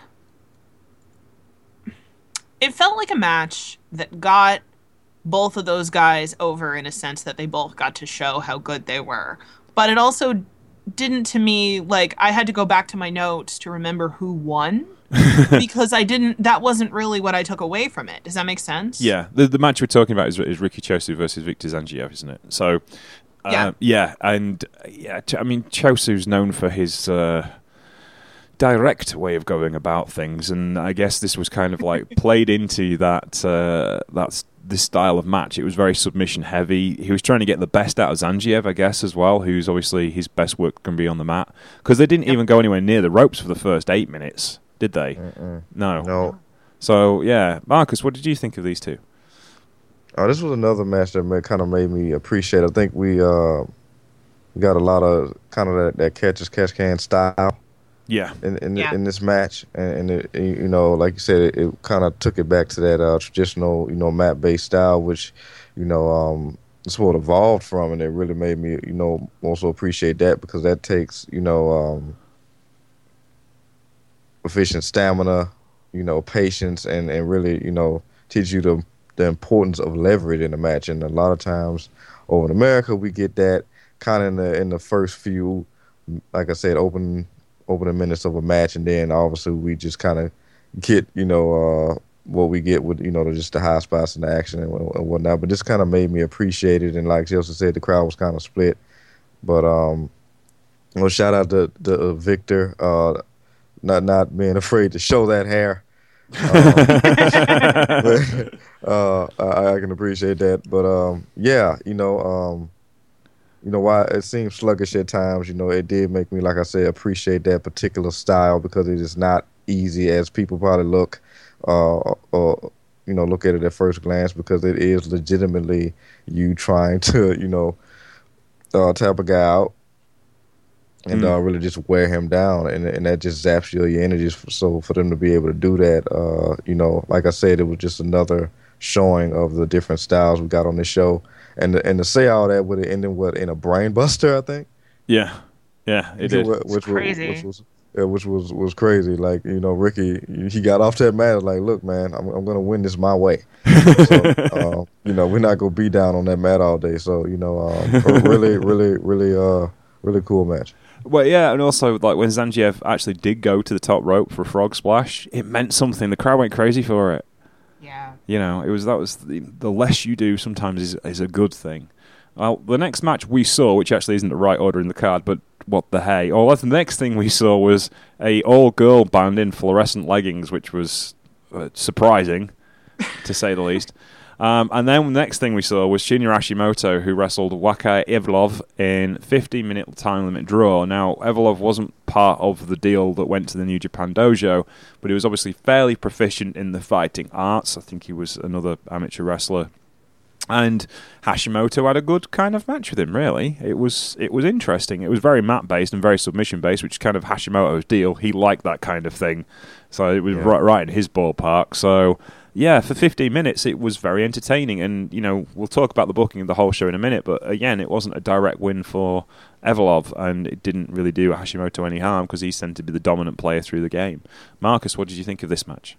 It felt like a match that got both of those guys over in a sense that they both got to show how good they were. But it also didn't, to me, like, I had to go back to my notes to remember who won because I didn't, that wasn't really what I took away from it. Does that make sense? Yeah. The the match we're talking about is, is Riki Chosu versus Viktor Zangiev, isn't it? So, uh, yeah. yeah. And, yeah, I mean, Chosu's known for his uh, direct way of going about things, and I guess this was kind of like played into that, uh, that's this style of match. It was very submission heavy. He was trying to get the best out of Zangiev, I guess, as well, who's obviously his best work can be on the mat. Because they didn't yep. even go anywhere near the ropes for the first eight minutes, did they? Mm-mm. No. No. So, yeah. Marcus, what did you think of these two? Oh, this was another match that kind of made me appreciate. I think we uh, we got a lot of kind of that, that catch as catch can style Yeah. in in, Yeah. in this match, and, and it, you know, like you said, it, it kind of took it back to that uh, traditional, you know, mat based style, which, you know, um, it's what evolved from, and it really made me, you know, also appreciate that because that takes, you know, um, efficient stamina, you know, patience, and, and really, you know, teach you the the importance of leverage in a match. And a lot of times over in America, we get that kind of in the in the first few, like I said, open opening minutes of a match, and then obviously we just kind of get, you know, uh, what we get with, you know, just the high spots in the action and, and whatnot. But this kind of made me appreciate it, and like Chelsea said, the crowd was kind of split. But um, well, shout out to, to uh, Victor, uh, not not being afraid to show that hair. Um, but, uh, I, I can appreciate that. But um, yeah, you know, um, you know, why it seems sluggish at times, you know, it did make me, like I said, appreciate that particular style because it is not easy as people probably look, uh, or, you know, look at it at first glance, because it is legitimately you trying to, you know, uh, tap a guy out and Mm. uh, really just wear him down, and and that just zaps you your energies. So for them to be able to do that, uh, you know, like I said, it was just another showing of the different styles we got on this show. And and to say all that with it ending what in a brain buster, I think. Yeah. Yeah, it did. Which, which, crazy. Was, which was yeah, which was was crazy. Like, you know, Ricky, he got off that mat like, look, man, I'm I'm gonna win this my way. So uh, you know, we're not gonna be down on that mat all day. So you know, um, a really, really, really, uh, really cool match. Well, yeah, and also like when Zangief actually did go to the top rope for a frog splash, it meant something. The crowd went crazy for it. Yeah. You know, it was that was the, the less you do sometimes is is a good thing. Well, the next match we saw, which actually isn't the right order in the card, but what the hey? Oh, the next thing we saw was a all girl band in fluorescent leggings, which was uh, surprising, to say the least. Um, and then the next thing we saw was Shinya Hashimoto, who wrestled Waka Evlov in fifteen minute time limit draw. Now, Evlov wasn't part of the deal that went to the New Japan Dojo, but he was obviously fairly proficient in the fighting arts. I think he was another amateur wrestler. And Hashimoto had a good kind of match with him, really. It was it was interesting. It was very mat-based and very submission-based, which is kind of Hashimoto's deal. He liked that kind of thing. So it was Yeah. right, right in his ballpark. So... yeah, for fifteen minutes, it was very entertaining. And, you know, we'll talk about the booking of the whole show in a minute. But, again, it wasn't a direct win for Evlov. And it didn't really do Hashimoto any harm because he tended to be the dominant player through the game. Marcus, what did you think of this match?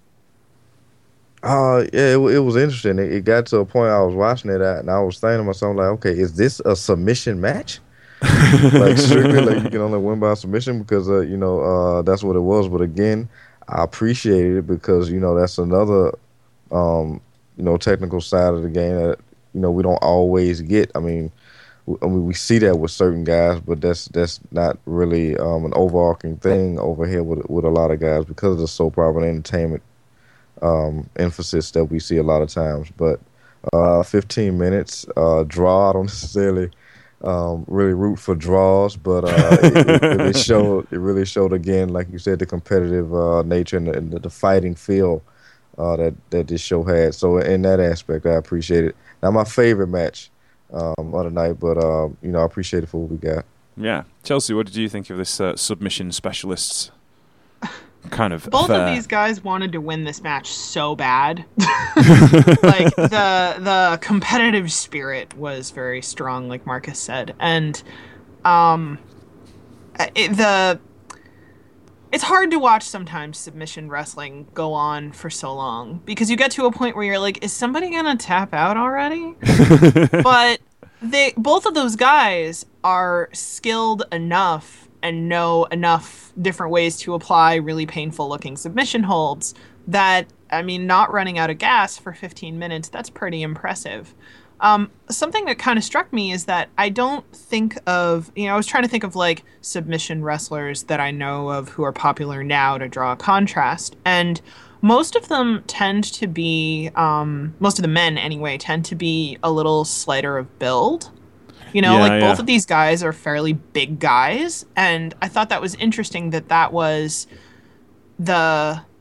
Uh, yeah, it, it was interesting. It, it got to a point I was watching it at, and I was thinking to myself, like, okay, is this a submission match? Like, strictly, like, you can only win by submission because, uh, you know, uh, that's what it was. But, again, I appreciated it because, you know, that's another... Um, you know, technical side of the game that, you know, we don't always get. I mean, we, I mean, we see that with certain guys, but that's that's not really um, an overarching thing over here with with a lot of guys because of the soap opera and entertainment um, emphasis that we see a lot of times. But uh, fifteen minutes uh, draw. I don't necessarily um, really root for draws, but uh, it, it really showed. It really showed again, like you said, the competitive uh, nature and the, and the fighting feel. Uh, that that this show had. So in that aspect, I appreciate it. Not my favorite match um, of the night, but uh, you know, I appreciate it for what we got. Yeah. Chelsea, what did you think of this uh, submission specialists kind of Both affair? of these guys wanted to win this match so bad. Like the the competitive spirit was very strong, like Marcus said, and um, it, the it's hard to watch sometimes submission wrestling go on for so long because you get to a point where you're like, is somebody gonna tap out already? But they both of those guys are skilled enough and know enough different ways to apply really painful looking submission holds that, I mean, not running out of gas for fifteen minutes, that's pretty impressive. Um, something that kind of struck me is that I don't think of, you know, I was trying to think of like submission wrestlers that I know of who are popular now to draw a contrast. And most of them tend to be, um, most of the men anyway, tend to be a little slighter of build. You know, Yeah, like yeah. both of these guys are fairly big guys. And I thought that was interesting that that was the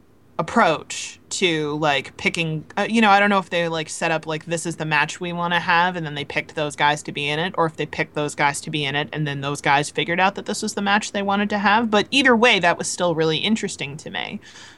approach to like picking uh, you know, I don't know if they like set up like this is the match we want to have and then they picked those guys to be in it, or if they picked those guys to be in it and then those guys figured out that this was the match they wanted to have. But either way, that was still really interesting to me,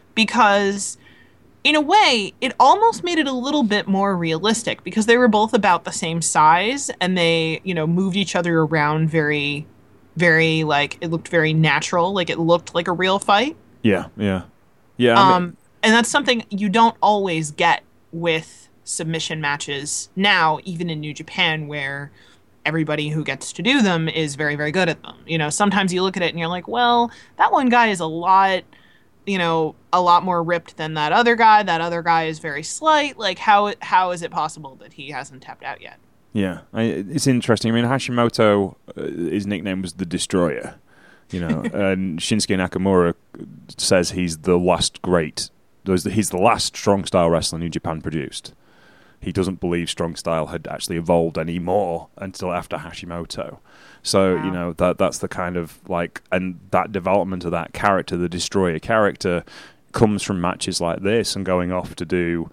because in a way it almost made it a little bit more realistic, because they were both about the same size and they, you know, moved each other around very very like it looked very natural, like it looked like a real fight. Yeah, yeah. Yeah, I mean, um, and that's something you don't always get with submission matches now, even in New Japan, where everybody who gets to do them is very, very good at them. You know, sometimes you look at it and you're like, well, that one guy is a lot, you know, a lot more ripped than that other guy. That other guy is very slight. Like, how how is it possible that he hasn't tapped out yet? Yeah, I, it's interesting. I mean, Hashimoto, uh, his nickname was the Destroyer. You know, and Shinsuke Nakamura says he's the last great, he's the last strong style wrestler New Japan produced. He doesn't believe strong style had actually evolved anymore until after Hashimoto. So, wow. you know, that that's the kind of like, and that development of that character, the Destroyer character, comes from matches like this and going off to do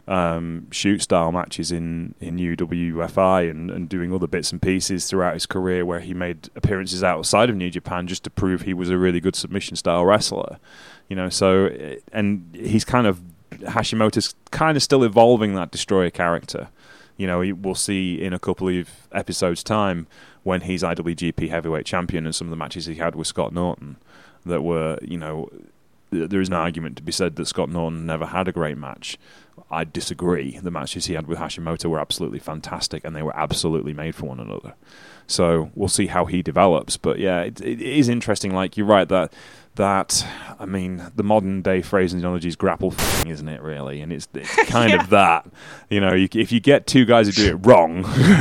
Um, shoot style matches in, in U W F I and, and doing other bits and pieces throughout his career where he made appearances outside of New Japan just to prove he was a really good submission style wrestler. You know, so, and he's kind of, Hashimoto's kind of still evolving that Destroyer character. You know, we'll see in a couple of episodes' time when he's I W G P Heavyweight Champion and some of the matches he had with Scott Norton that were, you know, there is an argument to be said that Scott Norton never had a great match. I disagree. The matches he had with Hashimoto were absolutely fantastic, and they were absolutely made for one another. So we'll see how he develops. But yeah, it, it is interesting. Like, you're right that that I mean, the modern day phraseology is grapple f***ing, isn't it? Really, and it's, it's kind yeah. of that. You know, you, if you get two guys who do it wrong,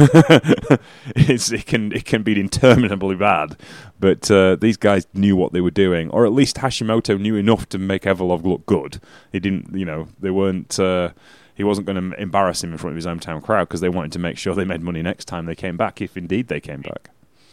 it's, it can it can be interminably bad. But uh, these guys knew what they were doing, or at least Hashimoto knew enough to make Evolov look good. He didn't, you know, they weren't. Uh, he wasn't going to embarrass him in front of his hometown crowd because they wanted to make sure they made money next time they came back, if indeed they came back.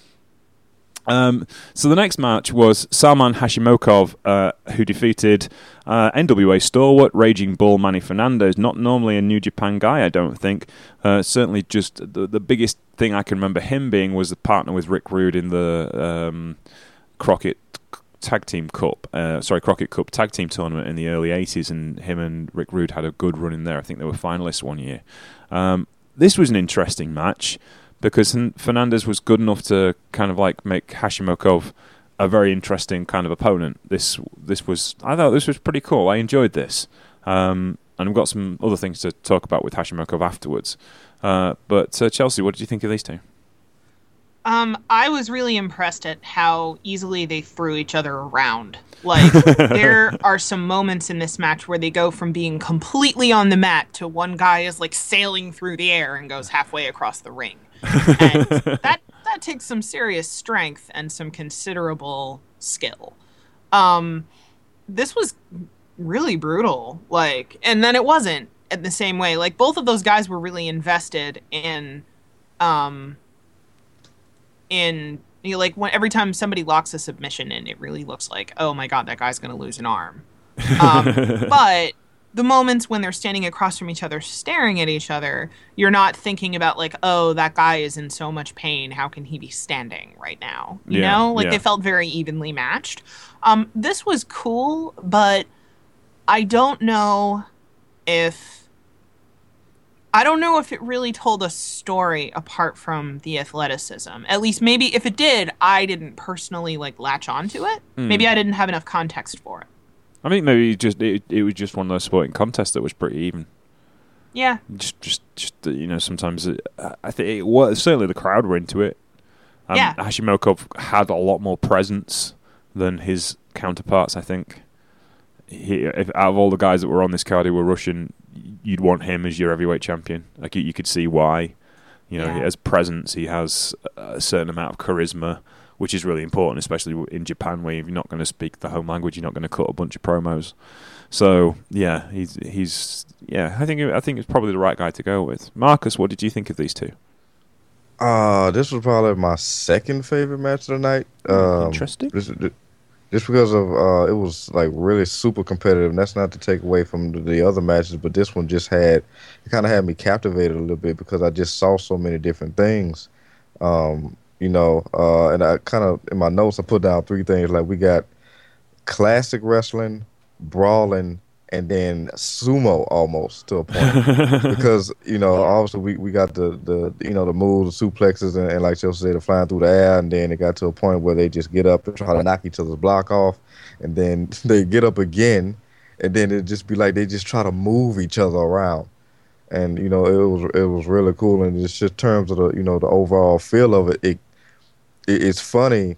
Um, so the next match was Salman Hashimokov, uh, who defeated uh, N W A stalwart Raging Bull Manny Fernandez. Not normally a New Japan guy, I don't think. Uh, certainly, just the the biggest thing I can remember him being was a partner with Rick Rude in the um, Crockett Tag Team Cup, uh, sorry, Crockett Cup Tag Team Tournament in the early eighties, and him and Rick Rude had a good run in there. I think they were finalists one year. Um, this was an interesting match, because Fernandez was good enough to kind of like make Hashimokov a very interesting kind of opponent. This this was, I thought this was pretty cool. I enjoyed this. Um, and we've got some other things to talk about with Hashimokov afterwards. Uh, but uh, Chelsea, what did you think of these two? Um, I was really impressed at how easily they threw each other around. Like, there are some moments in this match where they go from being completely on the mat to one guy is like sailing through the air and goes halfway across the ring. And that that takes some serious strength and some considerable skill. Um, this was really brutal. Like, and then it wasn't in the same way. Like, both of those guys were really invested in, um, in you know, like when every time somebody locks a submission in, it really looks like, oh my god, that guy's going to lose an arm. Um, but the moments when they're standing across from each other, staring at each other, you're not thinking about like, oh, that guy is in so much pain. How can he be standing right now? You yeah, know, like yeah. they felt very evenly matched. Um, this was cool, but I don't know if, I don't know if it really told a story apart from the athleticism. At least maybe if it did, I didn't personally like latch onto it. Mm. Maybe I didn't have enough context for it. I think maybe just it, it was just one of those sporting contests that was pretty even. Yeah. Just, just, just you know, sometimes it, I think it was certainly the crowd were into it. Um, yeah. Hashimokov had a lot more presence than his counterparts. I think. He, if out of all the guys that were on this card who were Russian, you'd want him as your heavyweight champion. Like you, you could see why. You know, yeah. he has presence. He has a certain amount of charisma, which is really important, especially in Japan, where you're not going to speak the home language, you're not going to cut a bunch of promos. So yeah, he's he's yeah. I think I think it's probably the right guy to go with. Marcus, what did you think of these two? Uh, this was probably my second favorite match of the night. Um, Interesting. This, just because of uh, it was like really super competitive. And that's not to take away from the, the other matches, but this one just had it kind of had me captivated a little bit because I just saw so many different things. Um, you know, uh, and I kind of in my notes I put down three things. Like we got classic wrestling, brawling, and then sumo almost to a point because you know obviously we, we got the, the you know the moves, the suplexes, and, and like Chelsea said, the flying through the air, and then it got to a point where they just get up and try to knock each other's block off, and then they get up again, and then it just be like they just try to move each other around, and you know it was it was really cool, and it's just terms of the you know the overall feel of it. It, it it's funny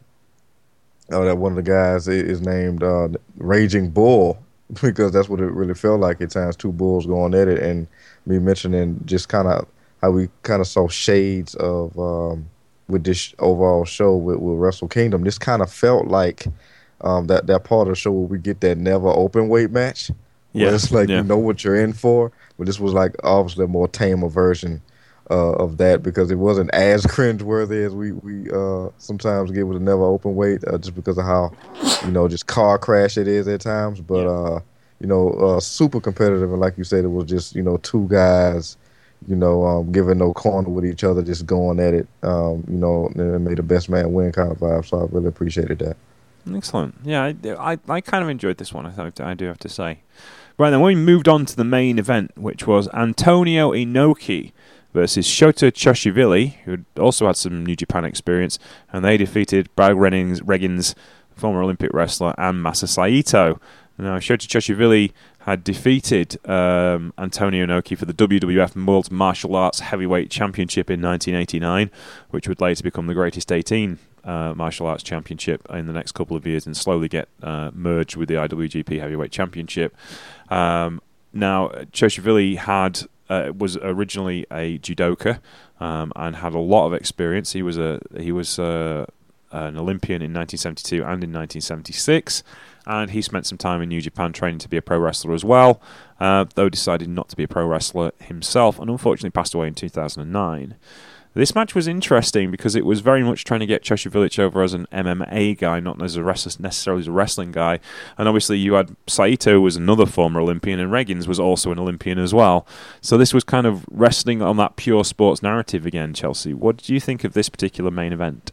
uh, that one of the guys is named uh, Raging Bull. Because that's what it really felt like at times, two bulls going at it, and me mentioning just kind of how we kind of saw shades of um, with this overall show with, with Wrestle Kingdom. This kind of felt like um, that that part of the show where we get that never open weight match. Yeah, where it's like yeah. you know what you're in for, but this was like obviously a more tamer version uh, of that because it wasn't as cringeworthy as we we uh, sometimes get with a never open weight, uh, just because of how you know just car crash it is at times. But yeah. uh, you know, uh, super competitive, and like you said, it was just you know two guys, you know, um, giving no corner with each other, just going at it. Um, you know, and it made the best man win kind of vibe. So I really appreciated that. Excellent. Yeah, I I, I kind of enjoyed this one. I thought I do have to say. Right then, we moved on to the main event, which was Antonio Inoki versus Shota Choshivili, who also had some New Japan experience, and they defeated Brad Reggins, Reggins former Olympic wrestler, and Masa Saito. Now, Shota Choshivili had defeated um, Antonio Inoki for the W W F World Martial Arts Heavyweight Championship in nineteen eighty-nine, which would later become the Greatest eighteen uh, Martial Arts Championship in the next couple of years and slowly get uh, merged with the I W G P Heavyweight Championship. Um, now, Choshivili had uh, was originally a judoka um, and had a lot of experience. He was a he was uh, an Olympian in nineteen seventy-two and in nineteen seventy-six. And he spent some time in New Japan training to be a pro wrestler as well, uh, though decided not to be a pro wrestler himself and unfortunately passed away in two thousand nine. This match was interesting because it was very much trying to get Choshivili over as an M M A guy, not as a wrestler, necessarily as a wrestling guy. And obviously you had Saito was another former Olympian and Reggins was also an Olympian as well. So this was kind of resting on that pure sports narrative again, Chelsea. What did you think of this particular main event?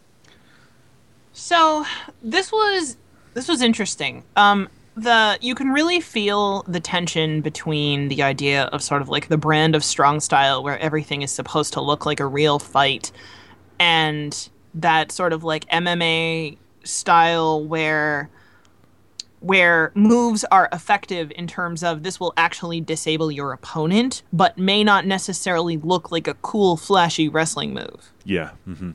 So this was... This was interesting. Um, the you can really feel the tension between the idea of sort of like the brand of strong style where everything is supposed to look like a real fight, and that sort of like M M A style where where moves are effective in terms of this will actually disable your opponent, but may not necessarily look like a cool, flashy wrestling move. Yeah. Mm-hmm.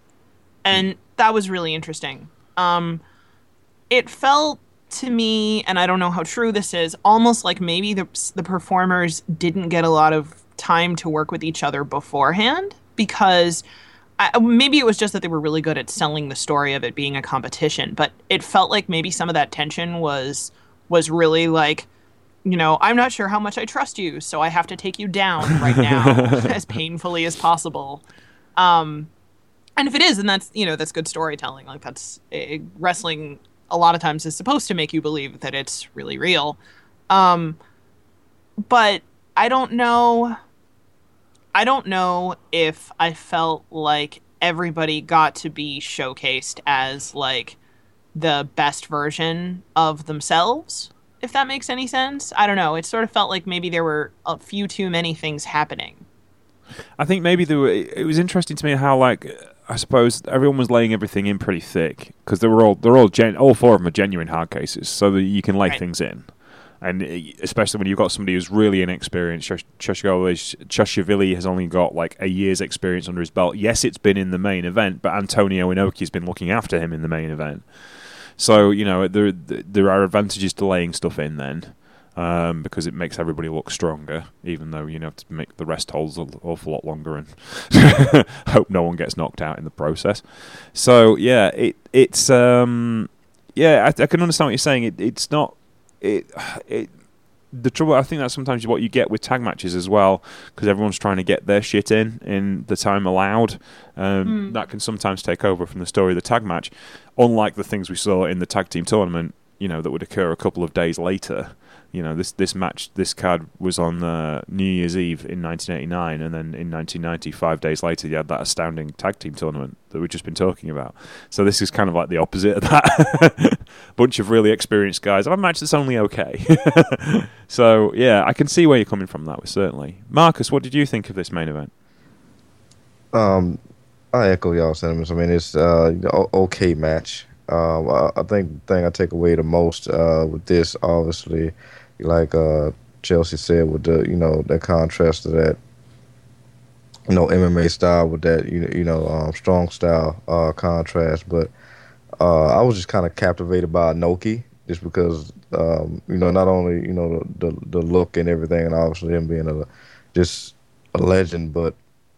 And that was really interesting. Um, It felt to me, and I don't know how true this is, almost like maybe the the performers didn't get a lot of time to work with each other beforehand because I, maybe it was just that they were really good at selling the story of it being a competition, but it felt like maybe some of that tension was was really like, you know, I'm not sure how much I trust you, so I have to take you down right now as painfully as possible. Um, and if it is, then that's, you know, that's good storytelling. Like that's a, wrestling a lot of times is supposed to make you believe that it's really real. Um, but I don't know. I don't know if I felt like everybody got to be showcased as like the best version of themselves, if that makes any sense. I don't know. It sort of felt like maybe there were a few too many things happening. I think maybe there were, it was interesting to me how like I suppose everyone was laying everything in pretty thick because they were all they're all gen, all four of them are genuine hard cases, so that you can lay right. things in, and especially when you've got somebody who's really inexperienced. Choshivili has only got like a year's experience under his belt. Yes, it's been in the main event, but Antonio Inoki's been looking after him in the main event. So you know there there are advantages to laying stuff in then. Um, because it makes everybody look stronger, even though you know, have to make the rest holds an awful lot longer and hope no one gets knocked out in the process. So yeah, it it's um, yeah, I, I can understand what you're saying. It it's not it it the trouble, I think that's sometimes what you get with tag matches as well, because everyone's trying to get their shit in in the time allowed. Um, mm. That can sometimes take over from the story of the tag match, unlike the things we saw in the tag team tournament, you know, that would occur a couple of days later. You know, this this match, this card was on uh, New Year's Eve in nineteen eighty-nine, and then in nineteen ninety, five days later, you had that astounding tag team tournament that we've just been talking about. So this is kind of like the opposite of that. Bunch of really experienced guys. I have a match that's only okay. So, yeah, I can see where you're coming from that, certainly. Marcus, what did you think of this main event? Um, I echo y'all's sentiments. I mean, it's uh, an okay match. Um, I, I think the thing I take away the most uh, with this, obviously, like uh, Chelsea said, with the you know that contrast to that you know M M A style with that you you know um, strong style uh, contrast. But uh, I was just kind of captivated by Inoki just because um, you know not only you know the, the the look and everything, and obviously him being a just a legend, but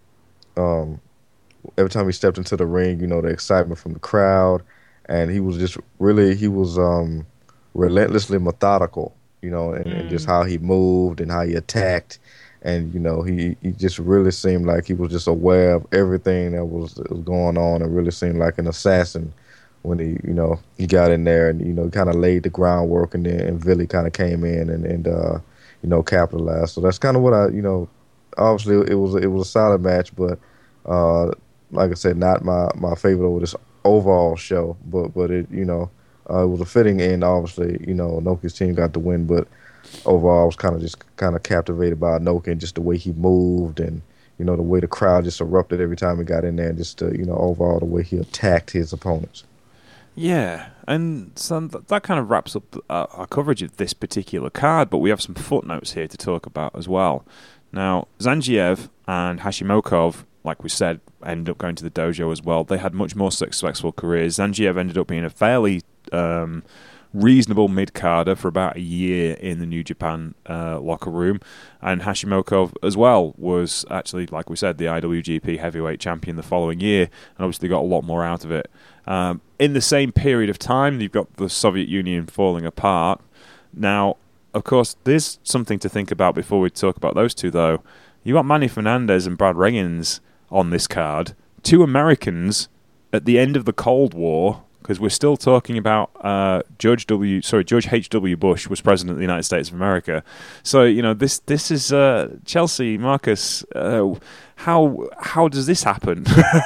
um, every time he stepped into the ring, you know the excitement from the crowd. And he was just really, he was um, relentlessly methodical, you know, and, mm. and just how he moved and how he attacked. And, you know, he, he just really seemed like he was just aware of everything that was, that was going on, and really seemed like an assassin when he, you know, he got in there and, you know, kind of laid the groundwork, and then and Billy kind of came in and, and uh, you know, capitalized. So that's kind of what I, you know, obviously it was, it was a solid match, but uh, like I said, not my, my favorite over this overall show, but but it you know uh, it was a fitting end. Obviously, you know Inoki's team got the win, but overall I was kind of just kind of captivated by Inoki and just the way he moved, and you know the way the crowd just erupted every time he got in there, and just uh, you know overall the way he attacked his opponents. Yeah, and so that kind of wraps up our coverage of this particular card, but we have some footnotes here to talk about as well. Now, Zangief and Hashimokov, like we said, ended up going to the dojo as well. They had much more successful careers. Zangief ended up being a fairly um, reasonable mid-carder for about a year in the New Japan uh, locker room. And Hashimokov as well was actually, like we said, the I W G P heavyweight champion the following year, and obviously got a lot more out of it. Um, in the same period of time, you've got the Soviet Union falling apart. Now, of course, there's something to think about before we talk about those two, though. You got Manny Fernandez and Brad Rheingans on this card, two Americans at the end of the Cold War, because we're still talking about uh, Judge W. Sorry, Judge H W. Bush was president of the United States of America. So you know this. This is uh, Chelsea, Marcus. Uh, how how does this happen?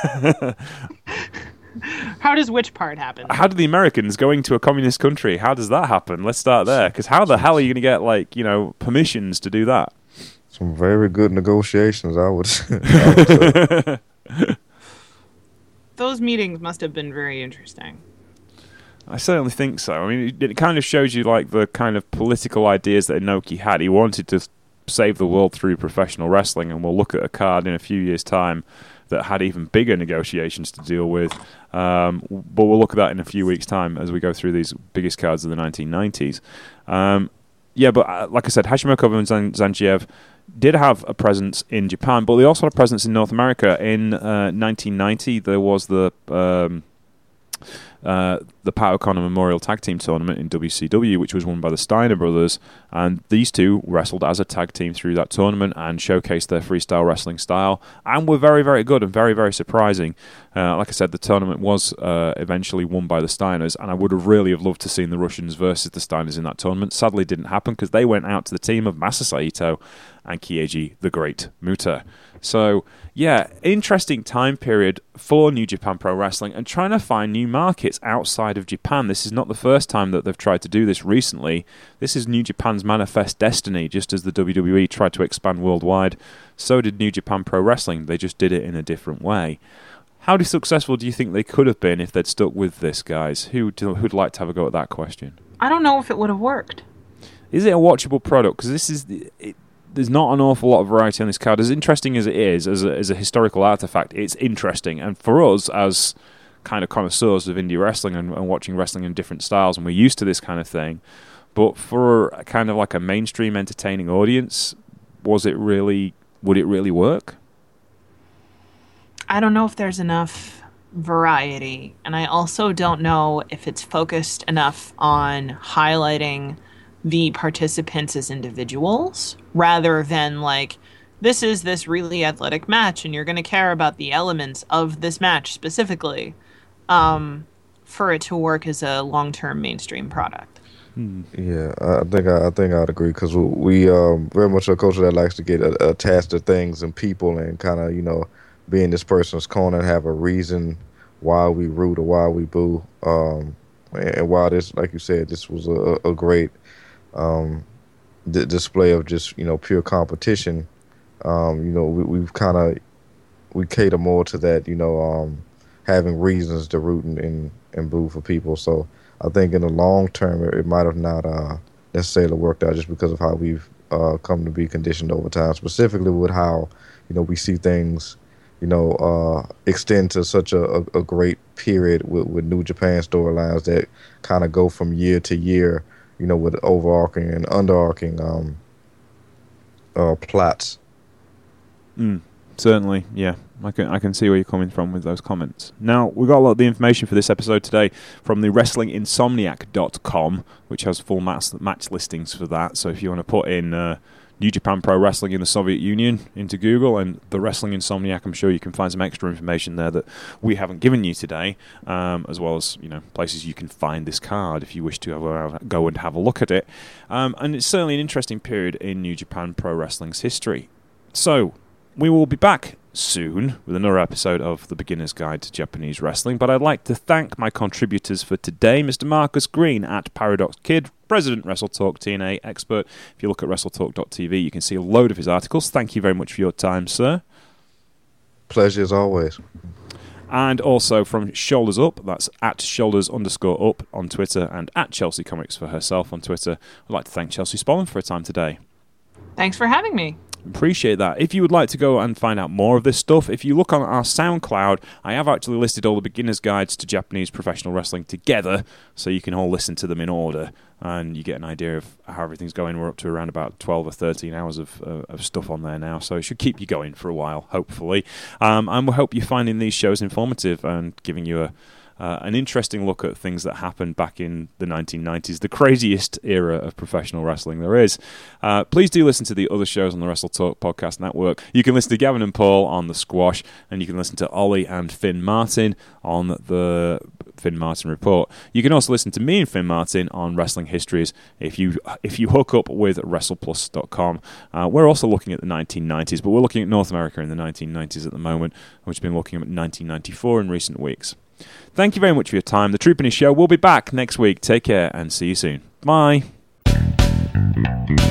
How does which part happen? How do the Americans going to a communist country? How does that happen? Let's start there, because how the hell are you going to get like you know permissions to do that? Some very good negotiations, I would, I would say. Those meetings must have been very interesting. I certainly think so. I mean, it, it kind of shows you like the kind of political ideas that Inoki had. He wanted to save the world through professional wrestling, and we'll look at a card in a few years' time that had even bigger negotiations to deal with. Um, but we'll look at that in a few weeks' time as we go through these biggest cards of the nineteen nineties. Um, yeah, but uh, like I said, Hashimokov and Zan- Zangief did have a presence in Japan, but they also had a presence in North America. In uh, nineteen ninety, there was the um, uh, the Pat O'Connor Memorial Tag Team Tournament in W C W, which was won by the Steiner brothers, and these two wrestled as a tag team through that tournament and showcased their freestyle wrestling style, and were very, very good and very, very surprising. Uh, like I said, the tournament was uh, eventually won by the Steiners, and I would have really have loved to seen the Russians versus the Steiners in that tournament. Sadly, didn't happen because they went out to the team of Masa Saito and Kieji the Great Muta. So, yeah, interesting time period for New Japan Pro Wrestling and trying to find new markets outside of Japan. This is not the first time that they've tried to do this recently. This is New Japan's manifest destiny. Just as the W W E tried to expand worldwide, so did New Japan Pro Wrestling. They just did it in a different way. How successful do you think they could have been if they'd stuck with this, guys? Who do, who'd like to have a go at that question? I don't know if it would have worked. Is it a watchable product? Because this is... It, there's not an awful lot of variety on this card. As interesting as it is, as a, as a historical artifact, it's interesting. And for us, as kind of connoisseurs of indie wrestling and, and watching wrestling in different styles, and we're used to this kind of thing, but for a kind of like a mainstream entertaining audience, was it really, would it really work? I don't know if there's enough variety, and I also don't know if it's focused enough on highlighting the participants as individuals rather than like, this is this really athletic match and you're going to care about the elements of this match specifically um, for it to work as a long-term mainstream product. Hmm. Yeah, I think I, I think I'd agree because we um, very much a culture that likes to get uh, attached to things and people and kind of, you know, be in this person's corner and have a reason why we root or why we boo. Um, and, and while this, like you said, this was a, a great um, d- display of just, you know, pure competition. Um, you know, we, we've kind of, we cater more to that, you know, um, having reasons to root and, and, and boo for people. So I think in the long term, it, it might have not uh, necessarily worked out just because of how we've uh, come to be conditioned over time, specifically with how, you know, we see things, you know, uh, extend to such a, a, a great period with, with New Japan storylines that kind of go from year to year, you know, with overarching and underarching um, uh, plots. Mm, certainly, yeah. I can I can see where you're coming from with those comments. Now, we got a lot of the information for this episode today from the wrestling insomniac dot com, which has full match, match listings for that. So if you want to put in uh, New Japan Pro Wrestling in the Soviet Union into Google and the Wrestling Insomniac, I'm sure you can find some extra information there that we haven't given you today, um, as well as, you know, places you can find this card if you wish to have a, go and have a look at it. Um, and it's certainly an interesting period in New Japan Pro Wrestling's history. So we will be back soon with another episode of The Beginner's Guide to Japanese Wrestling, but I'd like to thank my contributors for today, Mister Marcus Green at Paradox Kid, President WrestleTalk T N A expert. If you look at WrestleTalk dot t v, you can see a load of his articles. Thank you very much for your time, sir. Pleasure as always. And also from Shoulders Up, that's at shoulders underscore up on Twitter, and at Chelsea Comics for herself on Twitter. I'd like to thank Chelsea Spollen for her time today. Thanks for having me. Appreciate that. If you would like to go and find out more of this stuff, if you look on our SoundCloud, I have actually listed all the beginner's guides to Japanese professional wrestling together, so you can all listen to them in order, and you get an idea of how everything's going. We're up to around about twelve or thirteen hours of, uh, of stuff on there now, so it should keep you going for a while, hopefully. Um, and we hope you're finding these shows informative and giving you a Uh, an interesting look at things that happened back in the nineteen nineties, the craziest era of professional wrestling there is. Uh, please do listen to the other shows on the Wrestle Talk Podcast Network. You can listen to Gavin and Paul on the Squash, and you can listen to Ollie and Finn Martin on the Finn Martin Report. You can also listen to me and Finn Martin on Wrestling Histories if you if you hook up with wrestle plus dot com. Uh, we're also looking at the nineteen nineties, but we're looking at North America in the nineteen nineties at the moment, which has been looking at nineteen ninety-four in recent weeks. Thank you very much for your time. The Troopany Show will be back next week. Take care and see you soon. Bye.